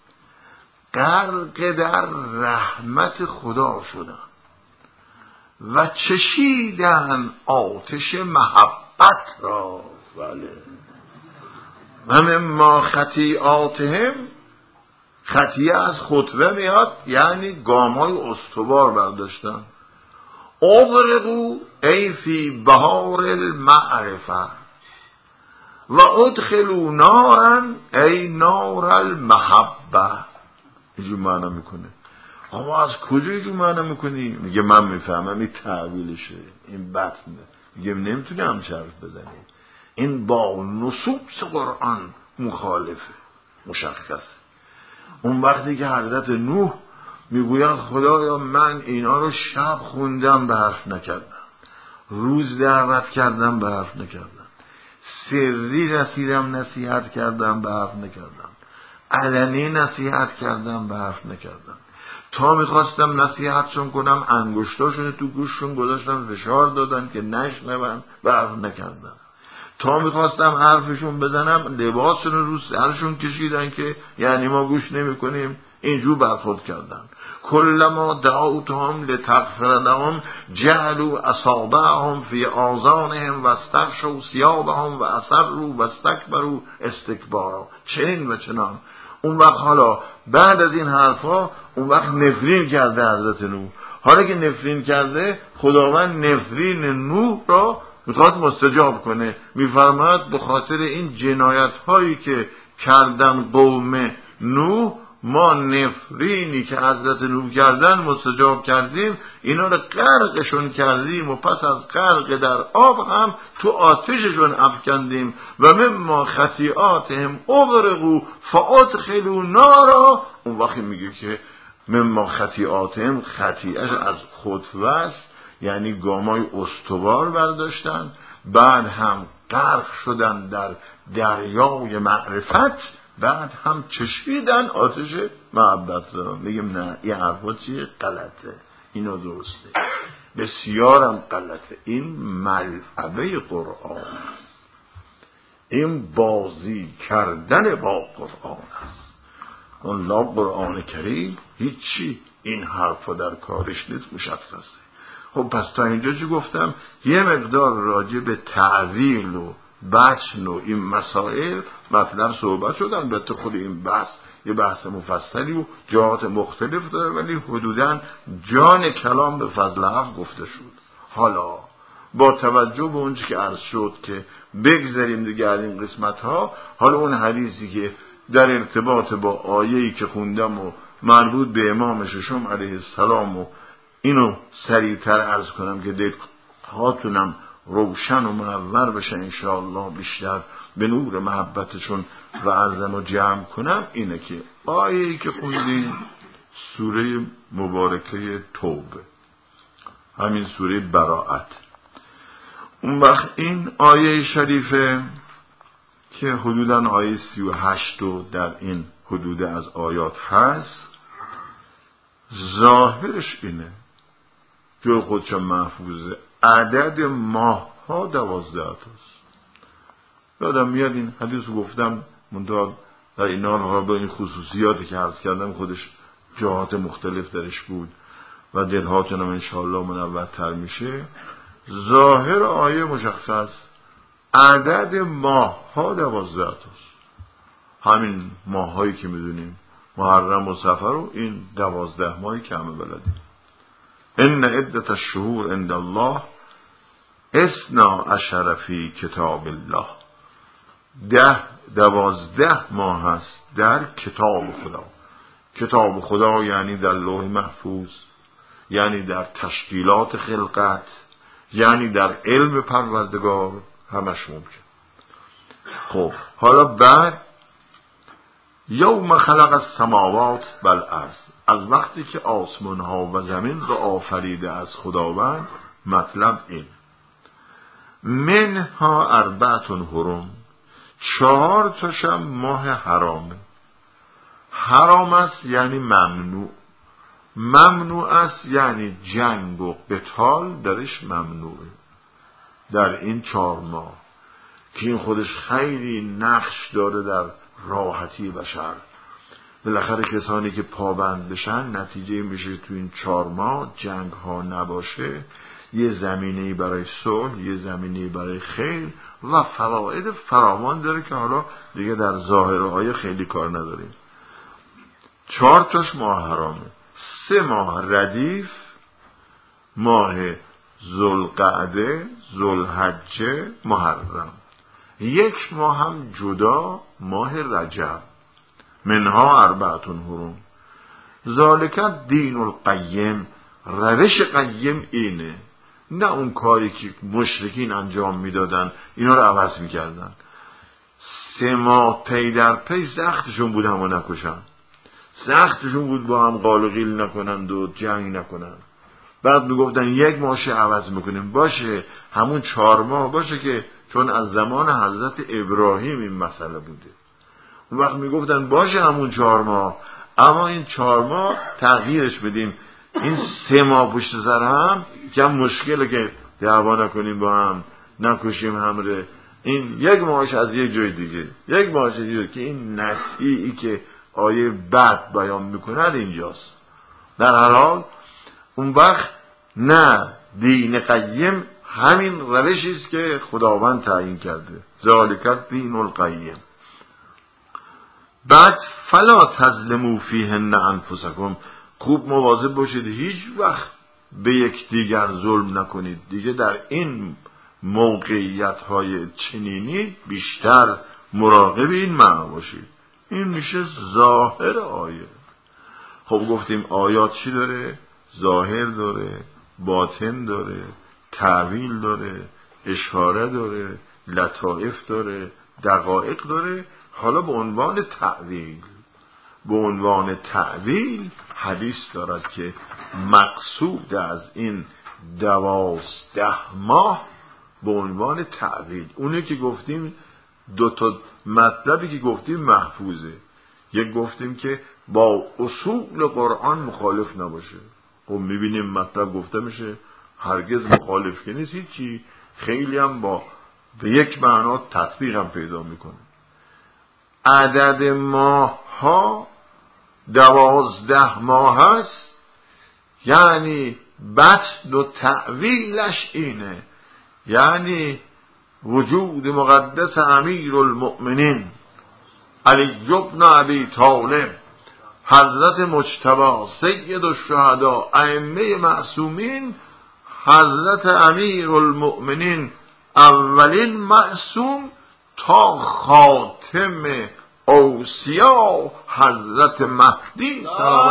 غرق در رحمت خدا شدن و چشیدن آتش محبت را. بله. و مما خطیئاتهم، خطیه از خطوه میاد یعنی گامهای استوار برداشتن. اغرقوا ای فی بحار المعرفه و ادخلوا نارا ای نار المحبه. اینجور معنی میکنه. اما از کجا اینجور معنی میکنی؟ میگه من میفهمم این تعویلشه، این بطنه. میگه نمیتونی همچه حرف بزنی، این با نصوص قرآن مخالفه، مشخصه. اون وقتی که حضرت نوح میگوید خدایا من اینا رو شب خوندم به حرف نکردم، روز دعوت کردم به حرف نکردم، سری رسیدم نصیحت کردم به حرف نکردم، علنی نصیحت کردم به حرف نکردم، تا میخواستم نصیحتشون کنم انگشتاشون تو گوششون گذاشتم فشار دادن که نشنون و حرف نکردن. تا میخواستم حرفشون بزنم لباسشون رو سرشون کشیدن که یعنی ما گوش نمی کنیم، اینجور برخورد کردن. کلما دعوتهم لتغفر لهم جعلوا اصابعهم فی آذانهم واستغشوا ثیابهم واصروا واستكبروا استکبارا. چنین و چنان. اون وقت حالا بعد از این حرفا اون وقت نفرین کرده حضرت نوح. حالا که نفرین کرده، خداوند نفرین نوح را میخواد مستجاب کنه. میفرماید به خاطر این جنایت هایی که کردن قوم نوح، ما نفرینی که حضرت نوح کردن مستجاب کردیم، اینا رو غرقشون کردیم و پس از غرق در آب هم تو آتششون افکندیم و مما خطیئاتهم اغرقوا فادخلوا نارا. اون وقتی میگه که مما خطیئاتهم، خطیئش از خطوه است، یعنی گامای استوار برداشتن، بعد هم غرق شدن در دریای معرفت، بعد هم چشیدن آتش محبت را. میگم نه، این حرفا چیه؟ غلطه. اینو درسته، بسیارم غلطه. این ملعبه قرآن است، این بازی کردن با قرآن است. الله قرآن کریم هیچی این حرفا در کارش نیست، مشخصه. خب پس تا اینجا چی گفتم؟ یه مقدار راجع به تعویل و بچن و این مسائل مطلب صحبت شد. البته خود این بحث یه بحث مفصلی و جهات مختلف داره، ولی حدوداً جان کلام به فضل حق گفته شد. حالا با توجه به اونچه که عرض شد که بگذاریم دیگه از این قسمت ها، حالا اون حدیثی که در ارتباط با آیه‌ای که خوندم و مربوط به امام ششم علیه السلام، و اینو سریعتر عرض کنم که دید هاتونم روشن و منور بشه انشاءالله، بیشتر به نور محبتشون و عرضم رو جمع کنم. اینه که آیه‌ای که خوندیم سوره مبارکه توبه، همین سوره براءت. اون وقت این آیه شریفه که حدوداً آیه 38 در این حدود از آیات هست، ظاهرش اینه، جور خودشم محفوظه، عدد ماه ها 12 تاست. یادم میاد این حدیث رو گفتم، منتها در اینان ها به این خصوصیاتی که عرض کردم خودش جهات مختلف درش بود و دلهاتونم انشاءالله منورتر میشه. ظاهر آیه مشخص، عدد ماه ها 12 تاست. همین ماه هایی که میدونیم، محرم و صفر، و این 12 ماهی که همه بلدیم. ان عدت الشهور عند الله 12 فی کتاب الله. 12 ماه هست در کتاب خدا. کتاب خدا یعنی در لوح محفوظ، یعنی در تشکیلات خلقت، یعنی در علم پروردگار، همش ممکن. خب حالا بعد یوم خلق السماوات والارض، از وقتی که آسمان ها و زمین را آفریده از خداوند، مطلب این، منها 4 حرم، 4 تاشم ماه حرامه. حرام است یعنی ممنوع، ممنوع است یعنی جنگ و قتال درش ممنوعه در این 4 ماه، که این خودش خیلی نقش داره در راحتی بشر. بالاخره کسانی که پابند بشن، نتیجه میشه تو این 4 ماه جنگ ها نباشه، یه زمینه‌ای برای صلح، یه زمینه‌ای برای خیر و فواید فراوان داره که حالا دیگه در ظاهرهای خیلی کار نداریم. 4 تاش ماه حرامه، 3 ماه ردیف، ماه ذوالقعده، ذوالحجه، محرم. 1 ماه هم جدا، ماه رجب. منها 4 حرم ذالک الدین القیم، روش قیم اینه، نه اون کاری که مشرکین انجام میدادن اینا رو عوض میکردن. 3 ماه پی در پی سختشون بود همو نکشن، سختشون بود با هم قال و قیل نکنند و جنگ نکنند. بعد میگفتن 1 ماهش عوض میکنیم، باشه همون 4 ماه باشه، که چون از زمان حضرت ابراهیم این مسئله بوده. اون وقت میگفتن باشه همون 4 ماه، اما این 4 ماه تغییرش بدیم، این 3 ماه پشت سر هم که مشکله که دعوا نکنیم با هم، نکشیم همره، این 1 ماهش از یک جای دیگه، 1 ماهش دیگه که این نصیحی که آیه بعد بیان میکنه اینجاست. در هر حال اون وقت نه، دین قیم همین روشی است که خداوند تعیین کرده، ذالک الدین القیم. بعد فلا تظلموا فیهن انفسکم، خوب مواظب باشید هیچ وقت به یک دیگر ظلم نکنید. دیگه در این موقعیت های چنینی بیشتر مراقب این معنا باشید. این میشه ظاهر آیه. خب گفتیم آیات چی داره؟ ظاهر داره، باطن داره، تعویل داره، اشاره داره، لطائف داره، دقایق داره. حالا به عنوان تعویل حدیث دارد که مقصود از این 12 ماه به عنوان تعویل، اونه که گفتیم 2 تا مطلبی که گفتیم محفوظه. یک گفتیم که با اصول قرآن مخالف نباشه. خب میبینیم مطلب گفته میشه هرگز مخالف که نیست، هیچی، خیلی هم با به یک معنا تطبیق هم پیدا میکنه. عدد ماه ها 12 ماه هست، یعنی بطن و تعویلش اینه، یعنی وجود مقدس امیر المؤمنین علی بن ابی طالب، حضرت مجتبی سید الشهدا، ائمه معصومین، حضرت امیر المؤمنین اولین معصوم تا خاتم اوصیا حضرت مهدی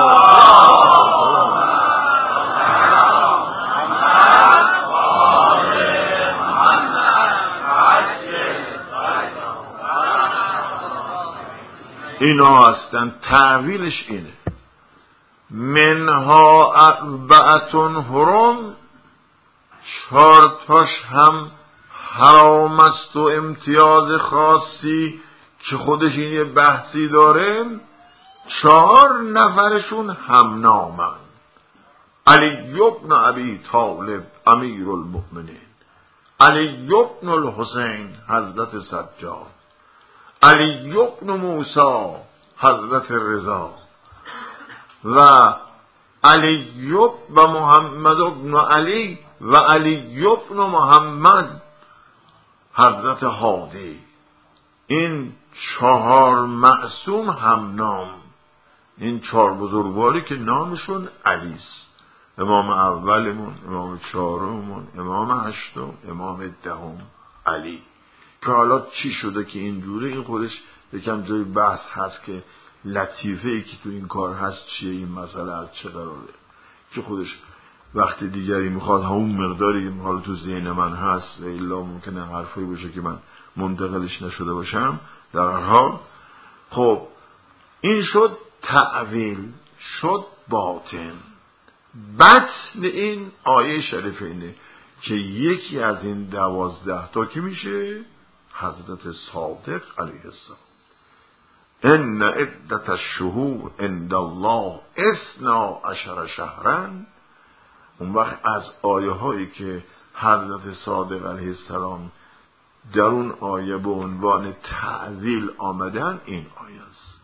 اینا هستن. تعویلش اینه منها 4 حرم، 4 تاش هم حرام است و امتیاز خاصی که خودش این یه بحثی داره. 4 نفرشون هم نامن: علی بن ابی طالب امیر المؤمنین، علی بن الحسین حضرت سجاد، علی بن موسی حضرت رضا و علی و محمد بن علی و علی بن محمد حضرت هادی. این 4 معصوم هم نام، این 4 بزرگواری که نامشون علیست، امام اولمون، امام 4مون، امام 8م، امام 10م علی. که حالا چی شده که اینجوره، این خودش یکم جای بحث هست که لطیفه ای که تو این کار هست چیه، این مسئله از چه قراره، که خودش وقت دیگری میخواد همون مقداری حالا تو ذهن من هست، الا ممکنه حرفایی باشه که من منتقلش نشده باشم. در هر حال خب این شد تعویل، شد باطن. بطن این آیه شریفه اینه که یکی از این 12 تا که میشه حضرت صادق علیه السلام. ان عدت الشهور عند الله 12 شهرا. اون وقت از آیه هایی که حضرت صادق علیه السلام در اون آیه به عنوان تعویل آمدن این آیه است.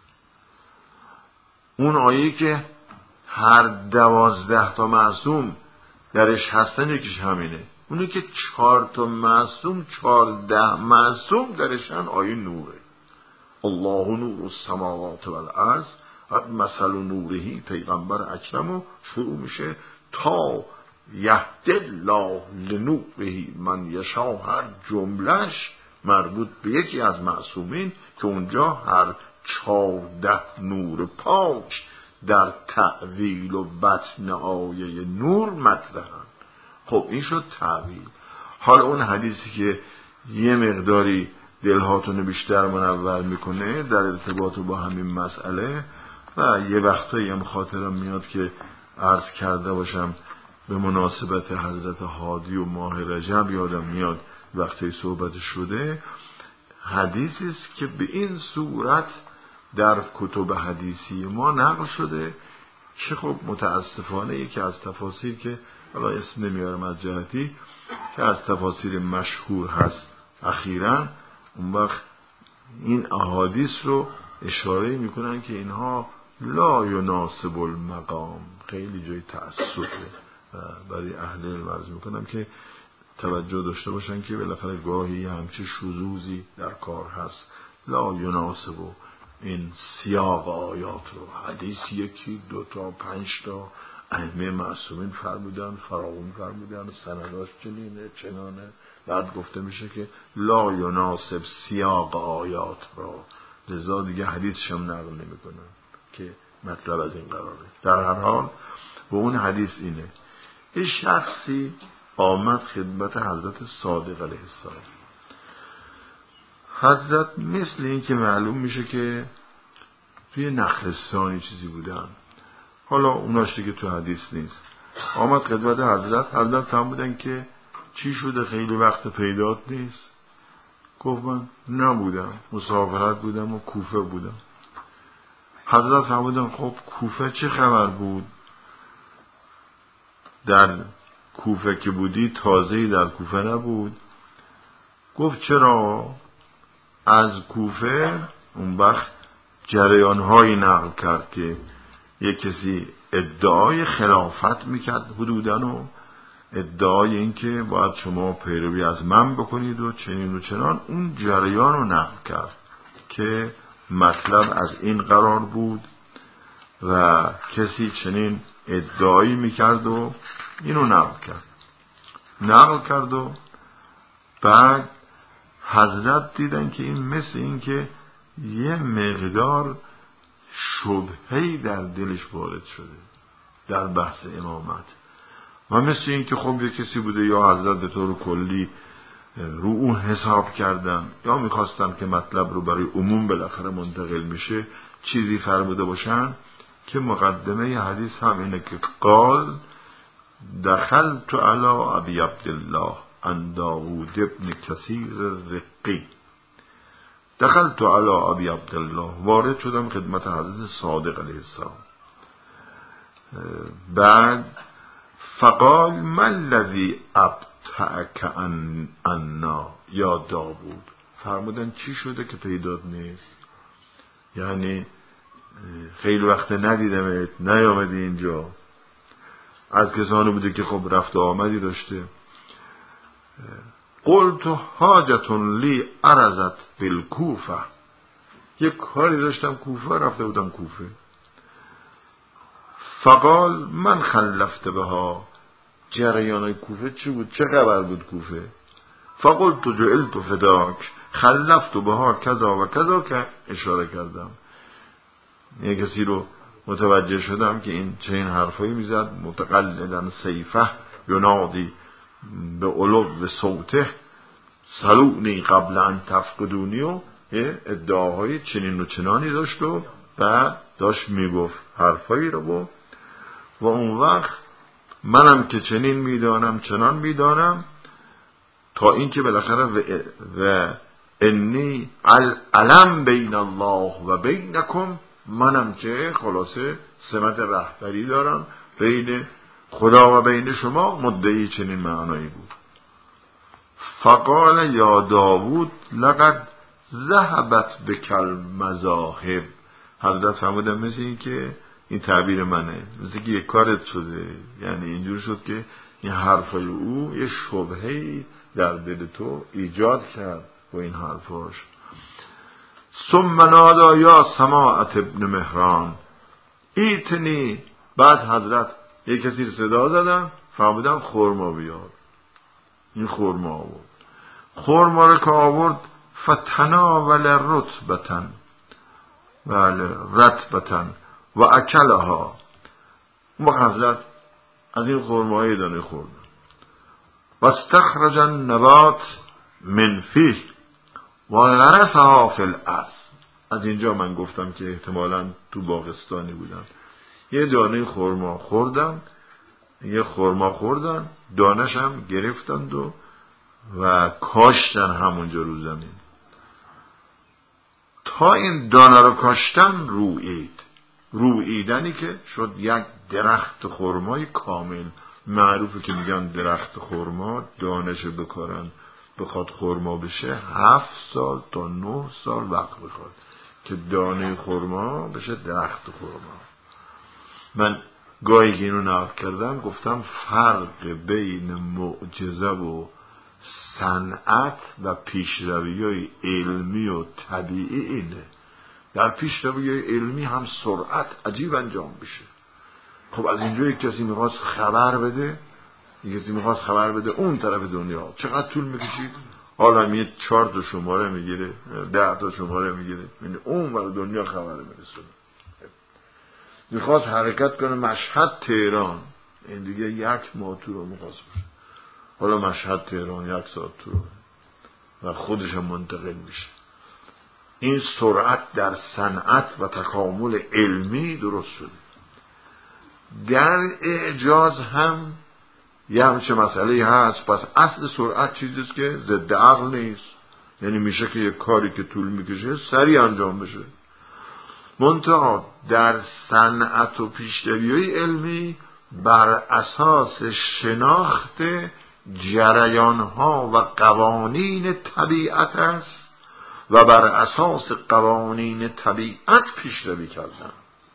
اون آیه که هر 12 تا معصوم درش هستن یکیش همینه، اونی که 4 تا معصوم 14 معصوم درشن آیه نوره. الله نور السماوات والارض و مثل نورهی پیغمبر اکرمو شروع میشه تا یهدی الله لنوره من یشاء، هر جملش مربوط به یکی از معصومین که اونجا هر 14 نور پاک در تعویل و بطن آیه نور مطرحن. خب این شد تعویل. حالا اون حدیثی که یه مقداری دلهاتون بیشتر منور میکنه در ارتباط با همین مسئله و یه وقتایی هم خاطرم میاد که عرض کرده باشم به مناسبت حضرت هادی و ماه رجب یادم میاد وقتی صحبت شده، حدیثی است که به این صورت در کتب حدیثی ما نقل شده که خب متاسفانه یکی از تفاسیر که حالا اسم نمیارم از جهتی که از تفاسیر مشهور هست اخیراً، اون وقت این احادیث رو اشاره میکنن که اینها لا یناسب المقام، خیلی جای تأسفه برای اهل علم عرض میکنم که توجه داشته باشن که بالاخره گاهی همچه شذوذی در کار هست. لا یناسب این سیاق آیات رو، حدیث یکی دو تا پنج تا ائمه معصومین فرمودن، فراوون فرمودن، سنداش چنانه، بعد گفته میشه که لا یناسب سیاق آیات را، لذا دیگه حدیثشم نقل نمیکنن که مطلب از این قراره. در هر حال و اون حدیث اینه، یه شخصی آمد خدمت حضرت صادق علیه السلام. حضرت مثل این که معلوم میشه که توی نخلستانی چیزی بودن، حالا اوناش دیگه تو حدیث نیست. آمد خدمت حضرت فرمودن که چی شده خیلی وقت پیدات نیست؟ گفت من نبودم، مسافرت بودم و کوفه بودم. حضرت فرمودن خب کوفه چه خبر بود؟ در کوفه که بودی تازه‌ای در کوفه نبود؟ گفت چرا؟ از کوفه اون وقت جریان‌هایی نقل کرد که یک کسی ادعای خلافت میکرد حدوداً و ادعای این که باید شما پیروی از من بکنید و چنین و چنان. اون جریان رو نقل کرد که مطلب از این قرار بود و کسی چنین ادعایی میکرد و اینو نقل کرد و بعد حضرت دیدن که این مثل این که یه مقدار شبهه‌ای در دلش وارد شده در بحث امامت و مثل این که خب یه کسی بوده یا حضرت به طور کلی رو اون حساب کردن یا میخواستن که مطلب رو برای عموم بالاخره منتقل میشه چیزی فرموده باشن که مقدمه حدیث هم اینه که قال دخلت علی ابی عبدالله عن داوود ابن کثیر الرقی، دخلت علی ابی عبدالله، وارد شدم خدمت حضرت صادق علیه السلام. بعد فقال ما الذی ابطأک عنا یا داوود، فرمودن چی شده که پیدات نیست؟ یعنی خیلی وقت ندیدمت، نیامدی اینجا. از کسانی بوده که خب رفت و آمدی داشته. قلت حاجت لی عرضت بالکوفه، یک کاری داشتم کوفه، رفته بودم کوفه. فقال من خلفت بها، جریان کوفه چی بود؟ چه خبر بود کوفه؟ فقلت جعلت فداک خلفت بها کذا و کذا، که اشاره کردم. یه کسی رو متوجه شدم که این چه این حرفایی میزد، متقلدن سیفه ینادی به علو صوته سلونی قبل ان تفقدونی، و ادعاهای چنین و چنانی داشت و بعد داشت میگفت حرفایی رو و اون وقت منم که چنین میدانم چنان میدانم، تا اینکه بالاخره و انی العلم بین الله و بینکم، منم که خلاصه سمت رهبری دارم بین خدا و بین شما، مدعی چنین معنایی بود. فقال یا داوود لقد ذهبت بکل مذاهب، حضرت فرمودن مثل این که این تعبیر منه، مثل که یک کارت شده، یعنی اینجور شد که این حرفای او یه شبهه‌ای در دل تو ایجاد کرد با این حرفاش. ثم نادا یا سماعت ابن مهران ایتنی، بعد حضرت یک کسی صدا زدن، فرمودن خورما بیار. این خورما آورد، خورما رو که آورد فتناول رطبتن رطبتن و اکلها، و حضرت از این خورمای دانه خوردن. و استخرج النبات من فیه و غرسها فی الارض. از اینجا من گفتم که احتمالاً تو باغستانی بودم. یه دانه خورما خوردن، دانش هم گرفتند و کاشتن همونجا رو زمین. تا این دانه رو کاشتن روییدنی که شد یک درخت خرمای کامل. معروفه که میگن درخت خرما دانش بکارن بخواد خرما بشه 7 سال تا 9 سال وقت بخواد که دانه خرما بشه درخت خرما. من گاهی که اینو نقل کردم گفتم فرق بین معجزه و صنعت و پیشروی‌های علمی و طبیعی اینه. در پیشروی‌های علمی هم سرعت عجیب انجام بشه. خب از اینجا یک کسی میخواست خبر بده، اون طرف دنیا چقدر طول میکشید؟ حالا میگه 4 تا شماره میگیره، 10 تا شماره میگیره، یعنی اون ور دنیا خبر میرسونه. میخواست حرکت کنه مشهد تهران، این دیگه 1 ماه تو رو میخواست بشه. حالا مشهد تهران 1 ساعت تو رو و خودش هم منتقل میشه. این سرعت در صنعت و تکامل علمی درست شده. در اعجاز هم یه همچه مسئله هست. پس اصل سرعت چیزیست که ضد عقل نیست، یعنی میشه که یک کاری که طول میکشه سریع انجام بشه. منتها در صنعت و پیشروی‌های علمی بر اساس شناخت جریان‌ها و قوانین طبیعت است و بر اساس قوانین طبیعت پیشروی کردن.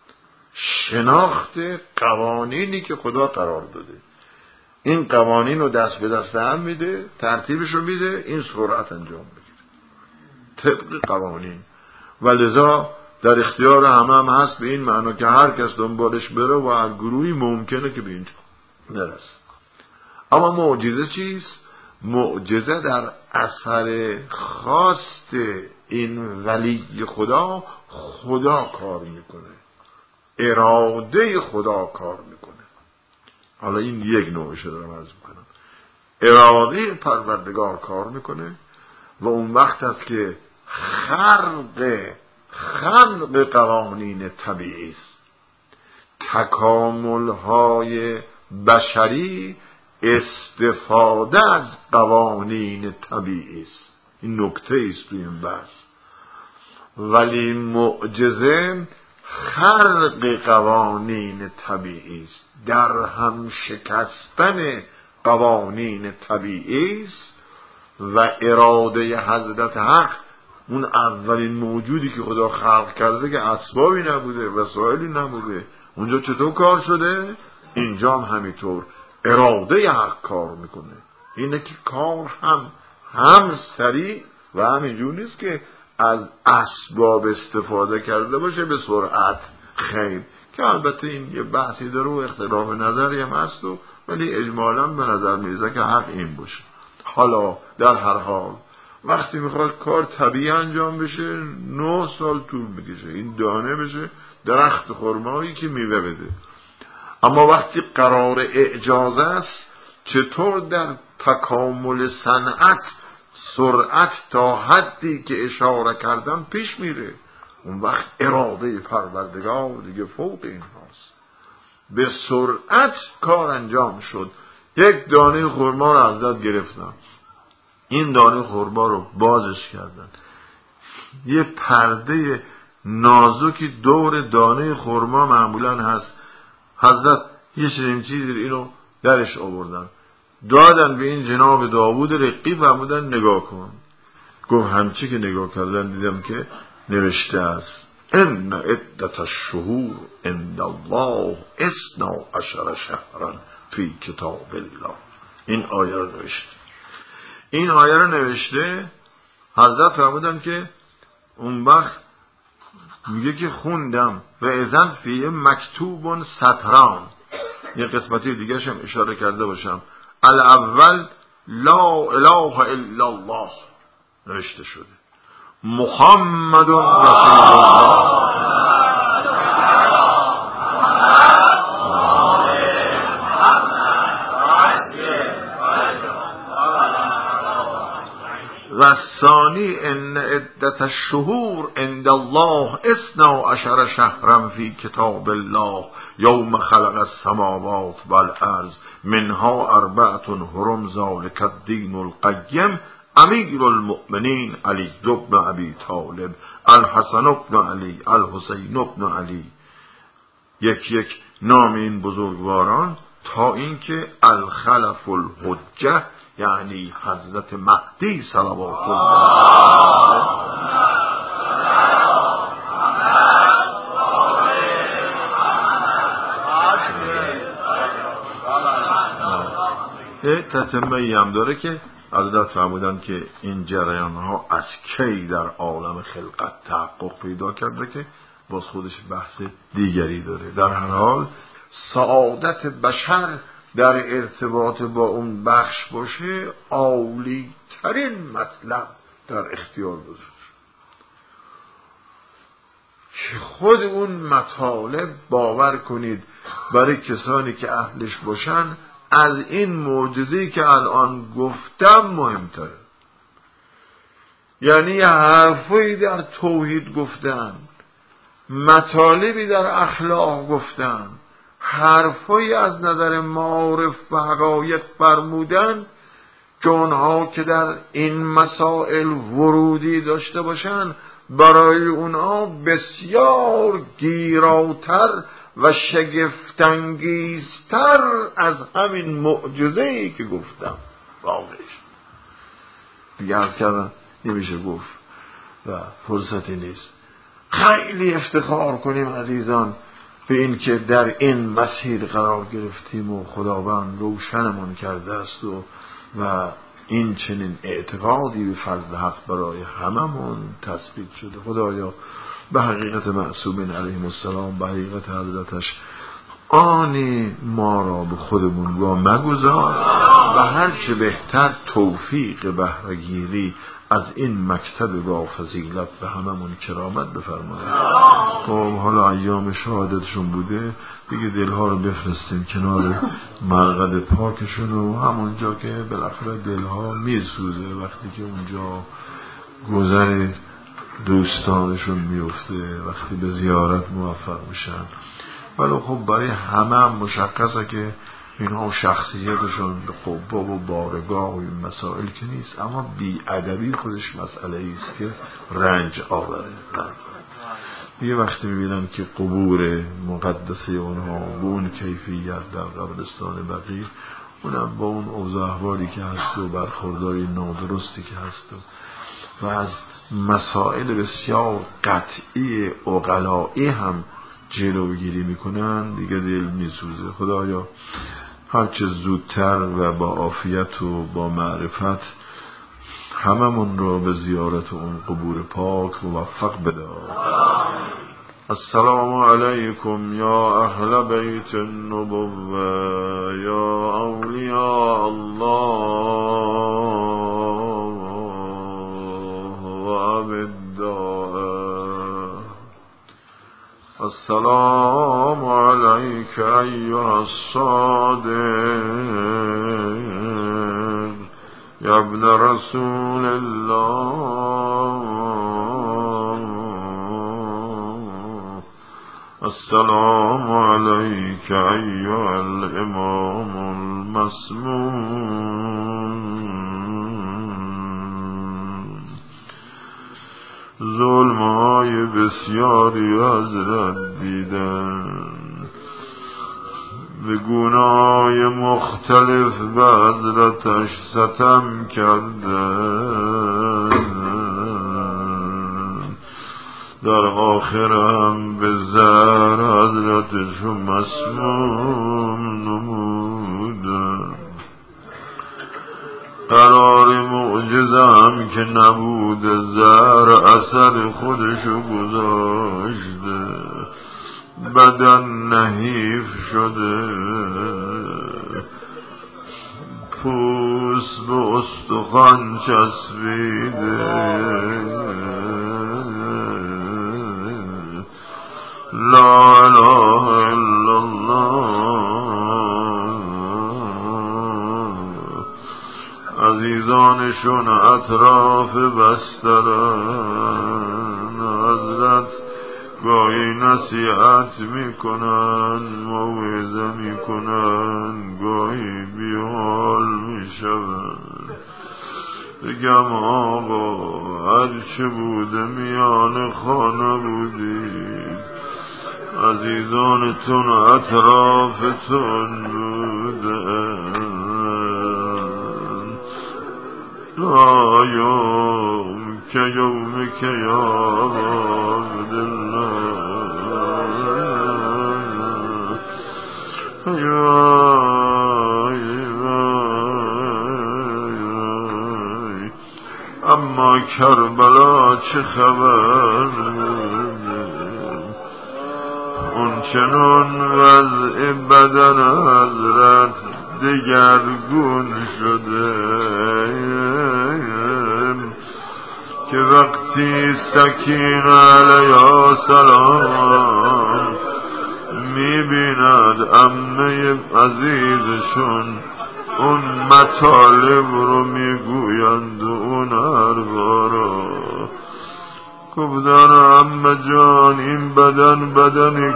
شناخت قوانینی که خدا قرار داده، این قوانین رو دست به دست هم میده، ترتیبش رو میده، این سرعت انجام بگیره طبق قوانین. و لذا در اختیار هم هست به این معنا که هر کس دنبالش بره و هر گروهی ممکنه که به اینجا نرسه. اما معجزه چیست؟ معجزه در اثر خواست این ولی خدا کار میکنه، اراده خدا کار میکنه. حالا این یک نوعش دارم عرض میکنم. اراده پروردگار کار میکنه و اون وقت است که خلق قوانین طبیعی است. تکامل‌های بشری استفاده از قوانین طبیعی است. این نکته است تو این بحث. ولی معجزه خلق قوانین طبیعی است، در هم شکستن قوانین طبیعی است و اراده حضرت حق، اون اولین موجودی که خدا خلق کرده که اسبابی نبوده، وسایلی نبوده، اونجا چطور کار شده؟ اینجا هم همینطور اراده حق کار میکنه. اینه که کار هم سریع و همینجور نیست که از اسباب استفاده کرده باشه به سرعت. خیر، که البته این یه بحثی داره و اختلاف نظری هم هست، ولی اجمالا به نظر میرسه که حق این باشه. حالا در هر حال وقتی میخواد کار طبیعی انجام بشه 9 سال طول میکشه این دانه بشه درخت خرمایی که میوه بده. اما وقتی قرار اعجاز است، چطور در تکامل صنعت سرعت تا حدی که اشاره کردم پیش میره، اون وقت اراده پروردگار دیگه فوق این هاست. به سرعت کار انجام شد. یک دانه خرما رو از دست گرفتن، این دانه خرما رو بازش کردن، یه پرده نازکی دور دانه خرما معمولا هست. حضرت یه چنین چیزی اینو درش آوردن، دادن به این جناب داوود رقی فرمودن نگاه کن. گفت همچی که نگاه کردن دیدم که نوشته است ان عدت الشهور عند الله 12 شهرا فی کتاب الله. این آیه رو نوشته. حضرت فرمودن که اون وقت میگه که خوندم و اذن فیه مکتوب سطران. یه قسمتی دیگه هم اشاره کرده باشم، الاول لا اله الا الله نوشته شده، محمد رسول الله. و ثانی ان عدت الشهور عند الله 12 شهرا فی کتاب الله یوم خلق السماوات والارض منها 4 حرم ذلک الدین القیم امیر المؤمنین علی بن ابی طالب، الحسن بن علی، الحسین بن علی، یک نام این بزرگواران، تا اینکه الخلف الحجه یعنی حضرت مهدی صلوات الله تتمه‌ای هم داره که حضرت فرمودن که این جریان ها از کی در عالم خلقت تحقق پیدا کرده که باز خودش بحث دیگری داره. در هر حال سعادت بشر در ارتباط با اون بخش باشه عالی ترین مطلب در اختیار گذاشت که خود اون مطالب باور کنید برای کسانی که اهلش باشن از این معجزه‌ای که الان گفتم مهمتره. یعنی حرفی در توحید گفتن، مطالبی در اخلاق گفتن، حرفی از نظر معارف و حقایق فرمودن که اونها که در این مسائل ورودی داشته باشن برای اونها بسیار گیراتر و شگفت‌انگیزتر از همین معجزه‌ای که گفتم واقعش دیگه عرض کردم نمیشه گفت و فرصتی نیست. خیلی افتخار کنیم عزیزان به این که در این مسیر قرار گرفتیم و خداوند روشنمون کرده است و این چنین اعتقادی به فضل حق برای هممون تثبیت شده. خدایا به حقیقت معصومین علیهم السلام، به حقیقت حضرتش آنی ما را به خودمون وا مگذار و هرچه بهتر توفیق بهره‌گیری از این مکتب با فضیلت به هممون کرامت بفرمایید. خب حالا ایام شهادتشون بوده دیگه دلها رو بفرستیم کنار مرقد پاکشون و همونجا که بالاخره دلها میسوزه وقتی که اونجا گذر دوستانشون میفته، وقتی به زیارت موفق میشن. ولی خب برای همه هم مشخصه که اینها شخصیتشون قبا و بارگاه و این مسائل که نیست، اما بی‌ادبی خودش مسئله ایست که رنج آوره. یه وقتی میبینن که قبور مقدسه اونها به اون کیفیت در قبرستان بقیع، اونم با اون اوضاع احوالی که هست و برخورداری نادرستی که هست و از مسائل بسیار قطعی عقلائی هم جلوگیری میکنن، دیگه دل میسوزه. خدایا هرچه زودتر و با عافیت و با معرفت هممون رو به زیارت اون قبور پاک موفق بده. السلام علیکم یا اهل بیت النبوة یا اولیاء الله و ابداء. السلام علیک ایها الصادق یا ابن رسول الله. السلام علیک ایها الامام المسموم. ظلم‌های بسیاری حضرت دیدن، به گناه‌های مختلف به حضرتش ستم کردن، در آخرم به زهر حضرتشو مسموم نمودن. قرار معجزه هم که نبوده زهر اثر خودشو گذاشته، بدن نحیف شده، پوست به استخوان چسبیده. لا اله الا الله. عزیزانشون اطراف بسترن، حضرت گاهی نصیحت میکنن، موعظه میکنن، گاهی بیحال میشون. بگم آقا هرچه بوده میان خانه بودید، عزیزانتون اطرافتون بودن. لا یوم که یوم که یا عبدالله اما کربلا چه خبر، اون چنان وضع بدن حضرت دگرگون شده که وقتی سکینه علیه السلام میبیند عمه عزیزشون اون مطالب رو میگویند و اون حرفا گفتن عمه جان این بدن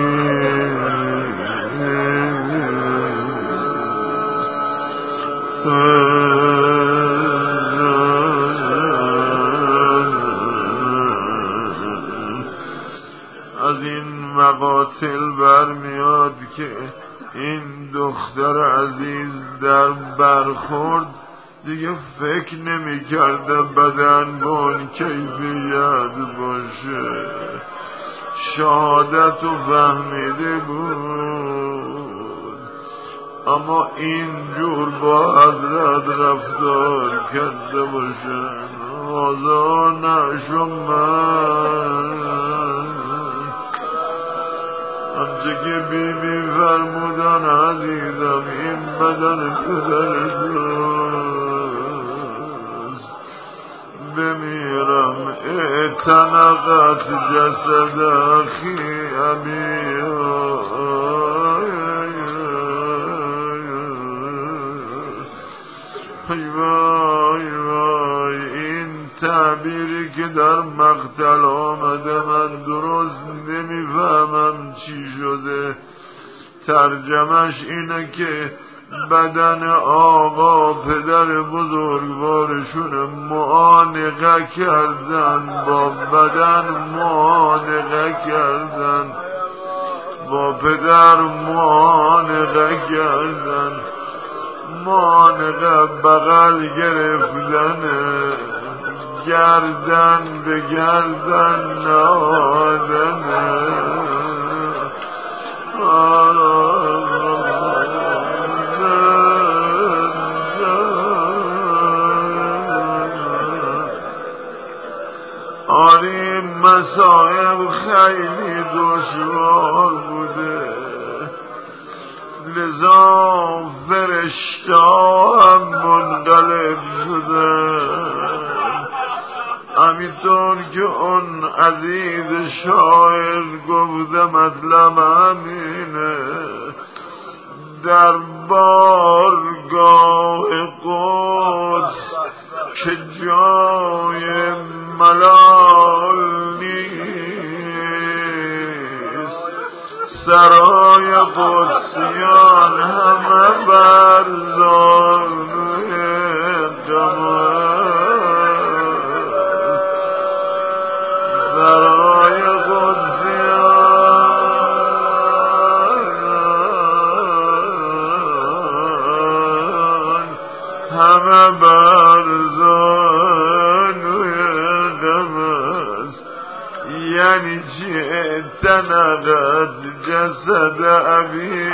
از این مقاتل برمیاد که این دختر عزیز در برخورد دیگه فکر نمی کرده بدن با اون کیفیت باشه، شهادت رو فهمیده بود اما اینجور با حضرت رفتار کرده باشن. آزار نشم من آنچه که بیبی فرمودن عزیزم این بدن پدرست، بمیرم اعتنقت جسد اخی ابی. وای وای این تعبیری که در مقتل آمده من درست نمیفهمم چی شده. ترجمش اینه که بدن آقا پدر بزرگوارشون معانقه کردن، با بدن معانقه کردن، با پدر معانقه کردن، معانقه بغل گرفتن، گردن به گردن نهادن. آری مصائب خیلی دشوار بوده، لذا فرشته هم منقلب شدن. همینطور که اون عزیز شاعر گفته مطلب همینه، در بارگاه قدس که جای ملال نیست، سرای قدسیان همه بر زانوی قمر، سرای قدسیان همه بر زانوی قمر. یعنی چه تنقد جسد ابی.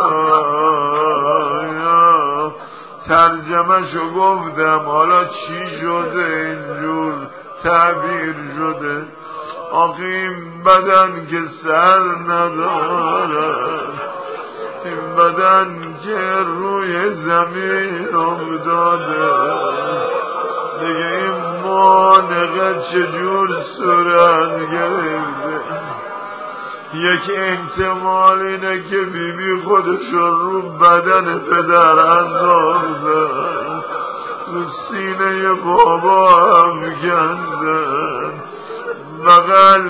ترجمه شو گفتم، حالا چی شده اینجور تعبیر شده؟ آخه این بدن که سر نداره، این بدن که روی زمین افتاده، دیگه این معانقه چجور صورت گرفته؟ یک احتمال اینه که بیبی خودش رو بدن پدر انداخته، رو سینه بابا افکندن، بغل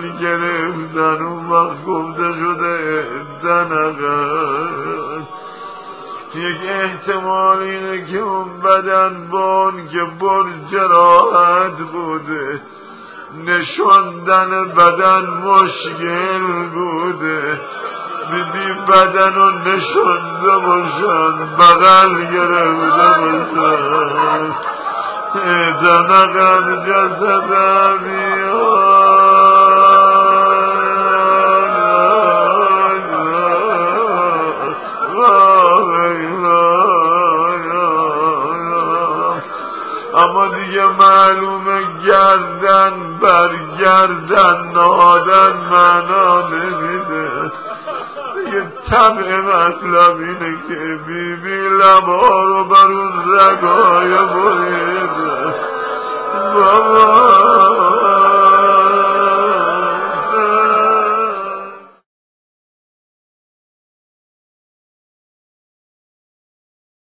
گرفتن، اون وقت گفته شده دنقه. یک احتمال اینه که اون بدن با اون که جراحت بوده، نشوندن بدن مشکل بوده، بی بدن رو نشونده باشن، بغل گرفته باشن، دنقد جسد اما دیگه معلومه گردن بر گردن نهادن معنا نمیده. دیگه طبع مطلب اینه که بی لبا رو بر اون رگای بریده،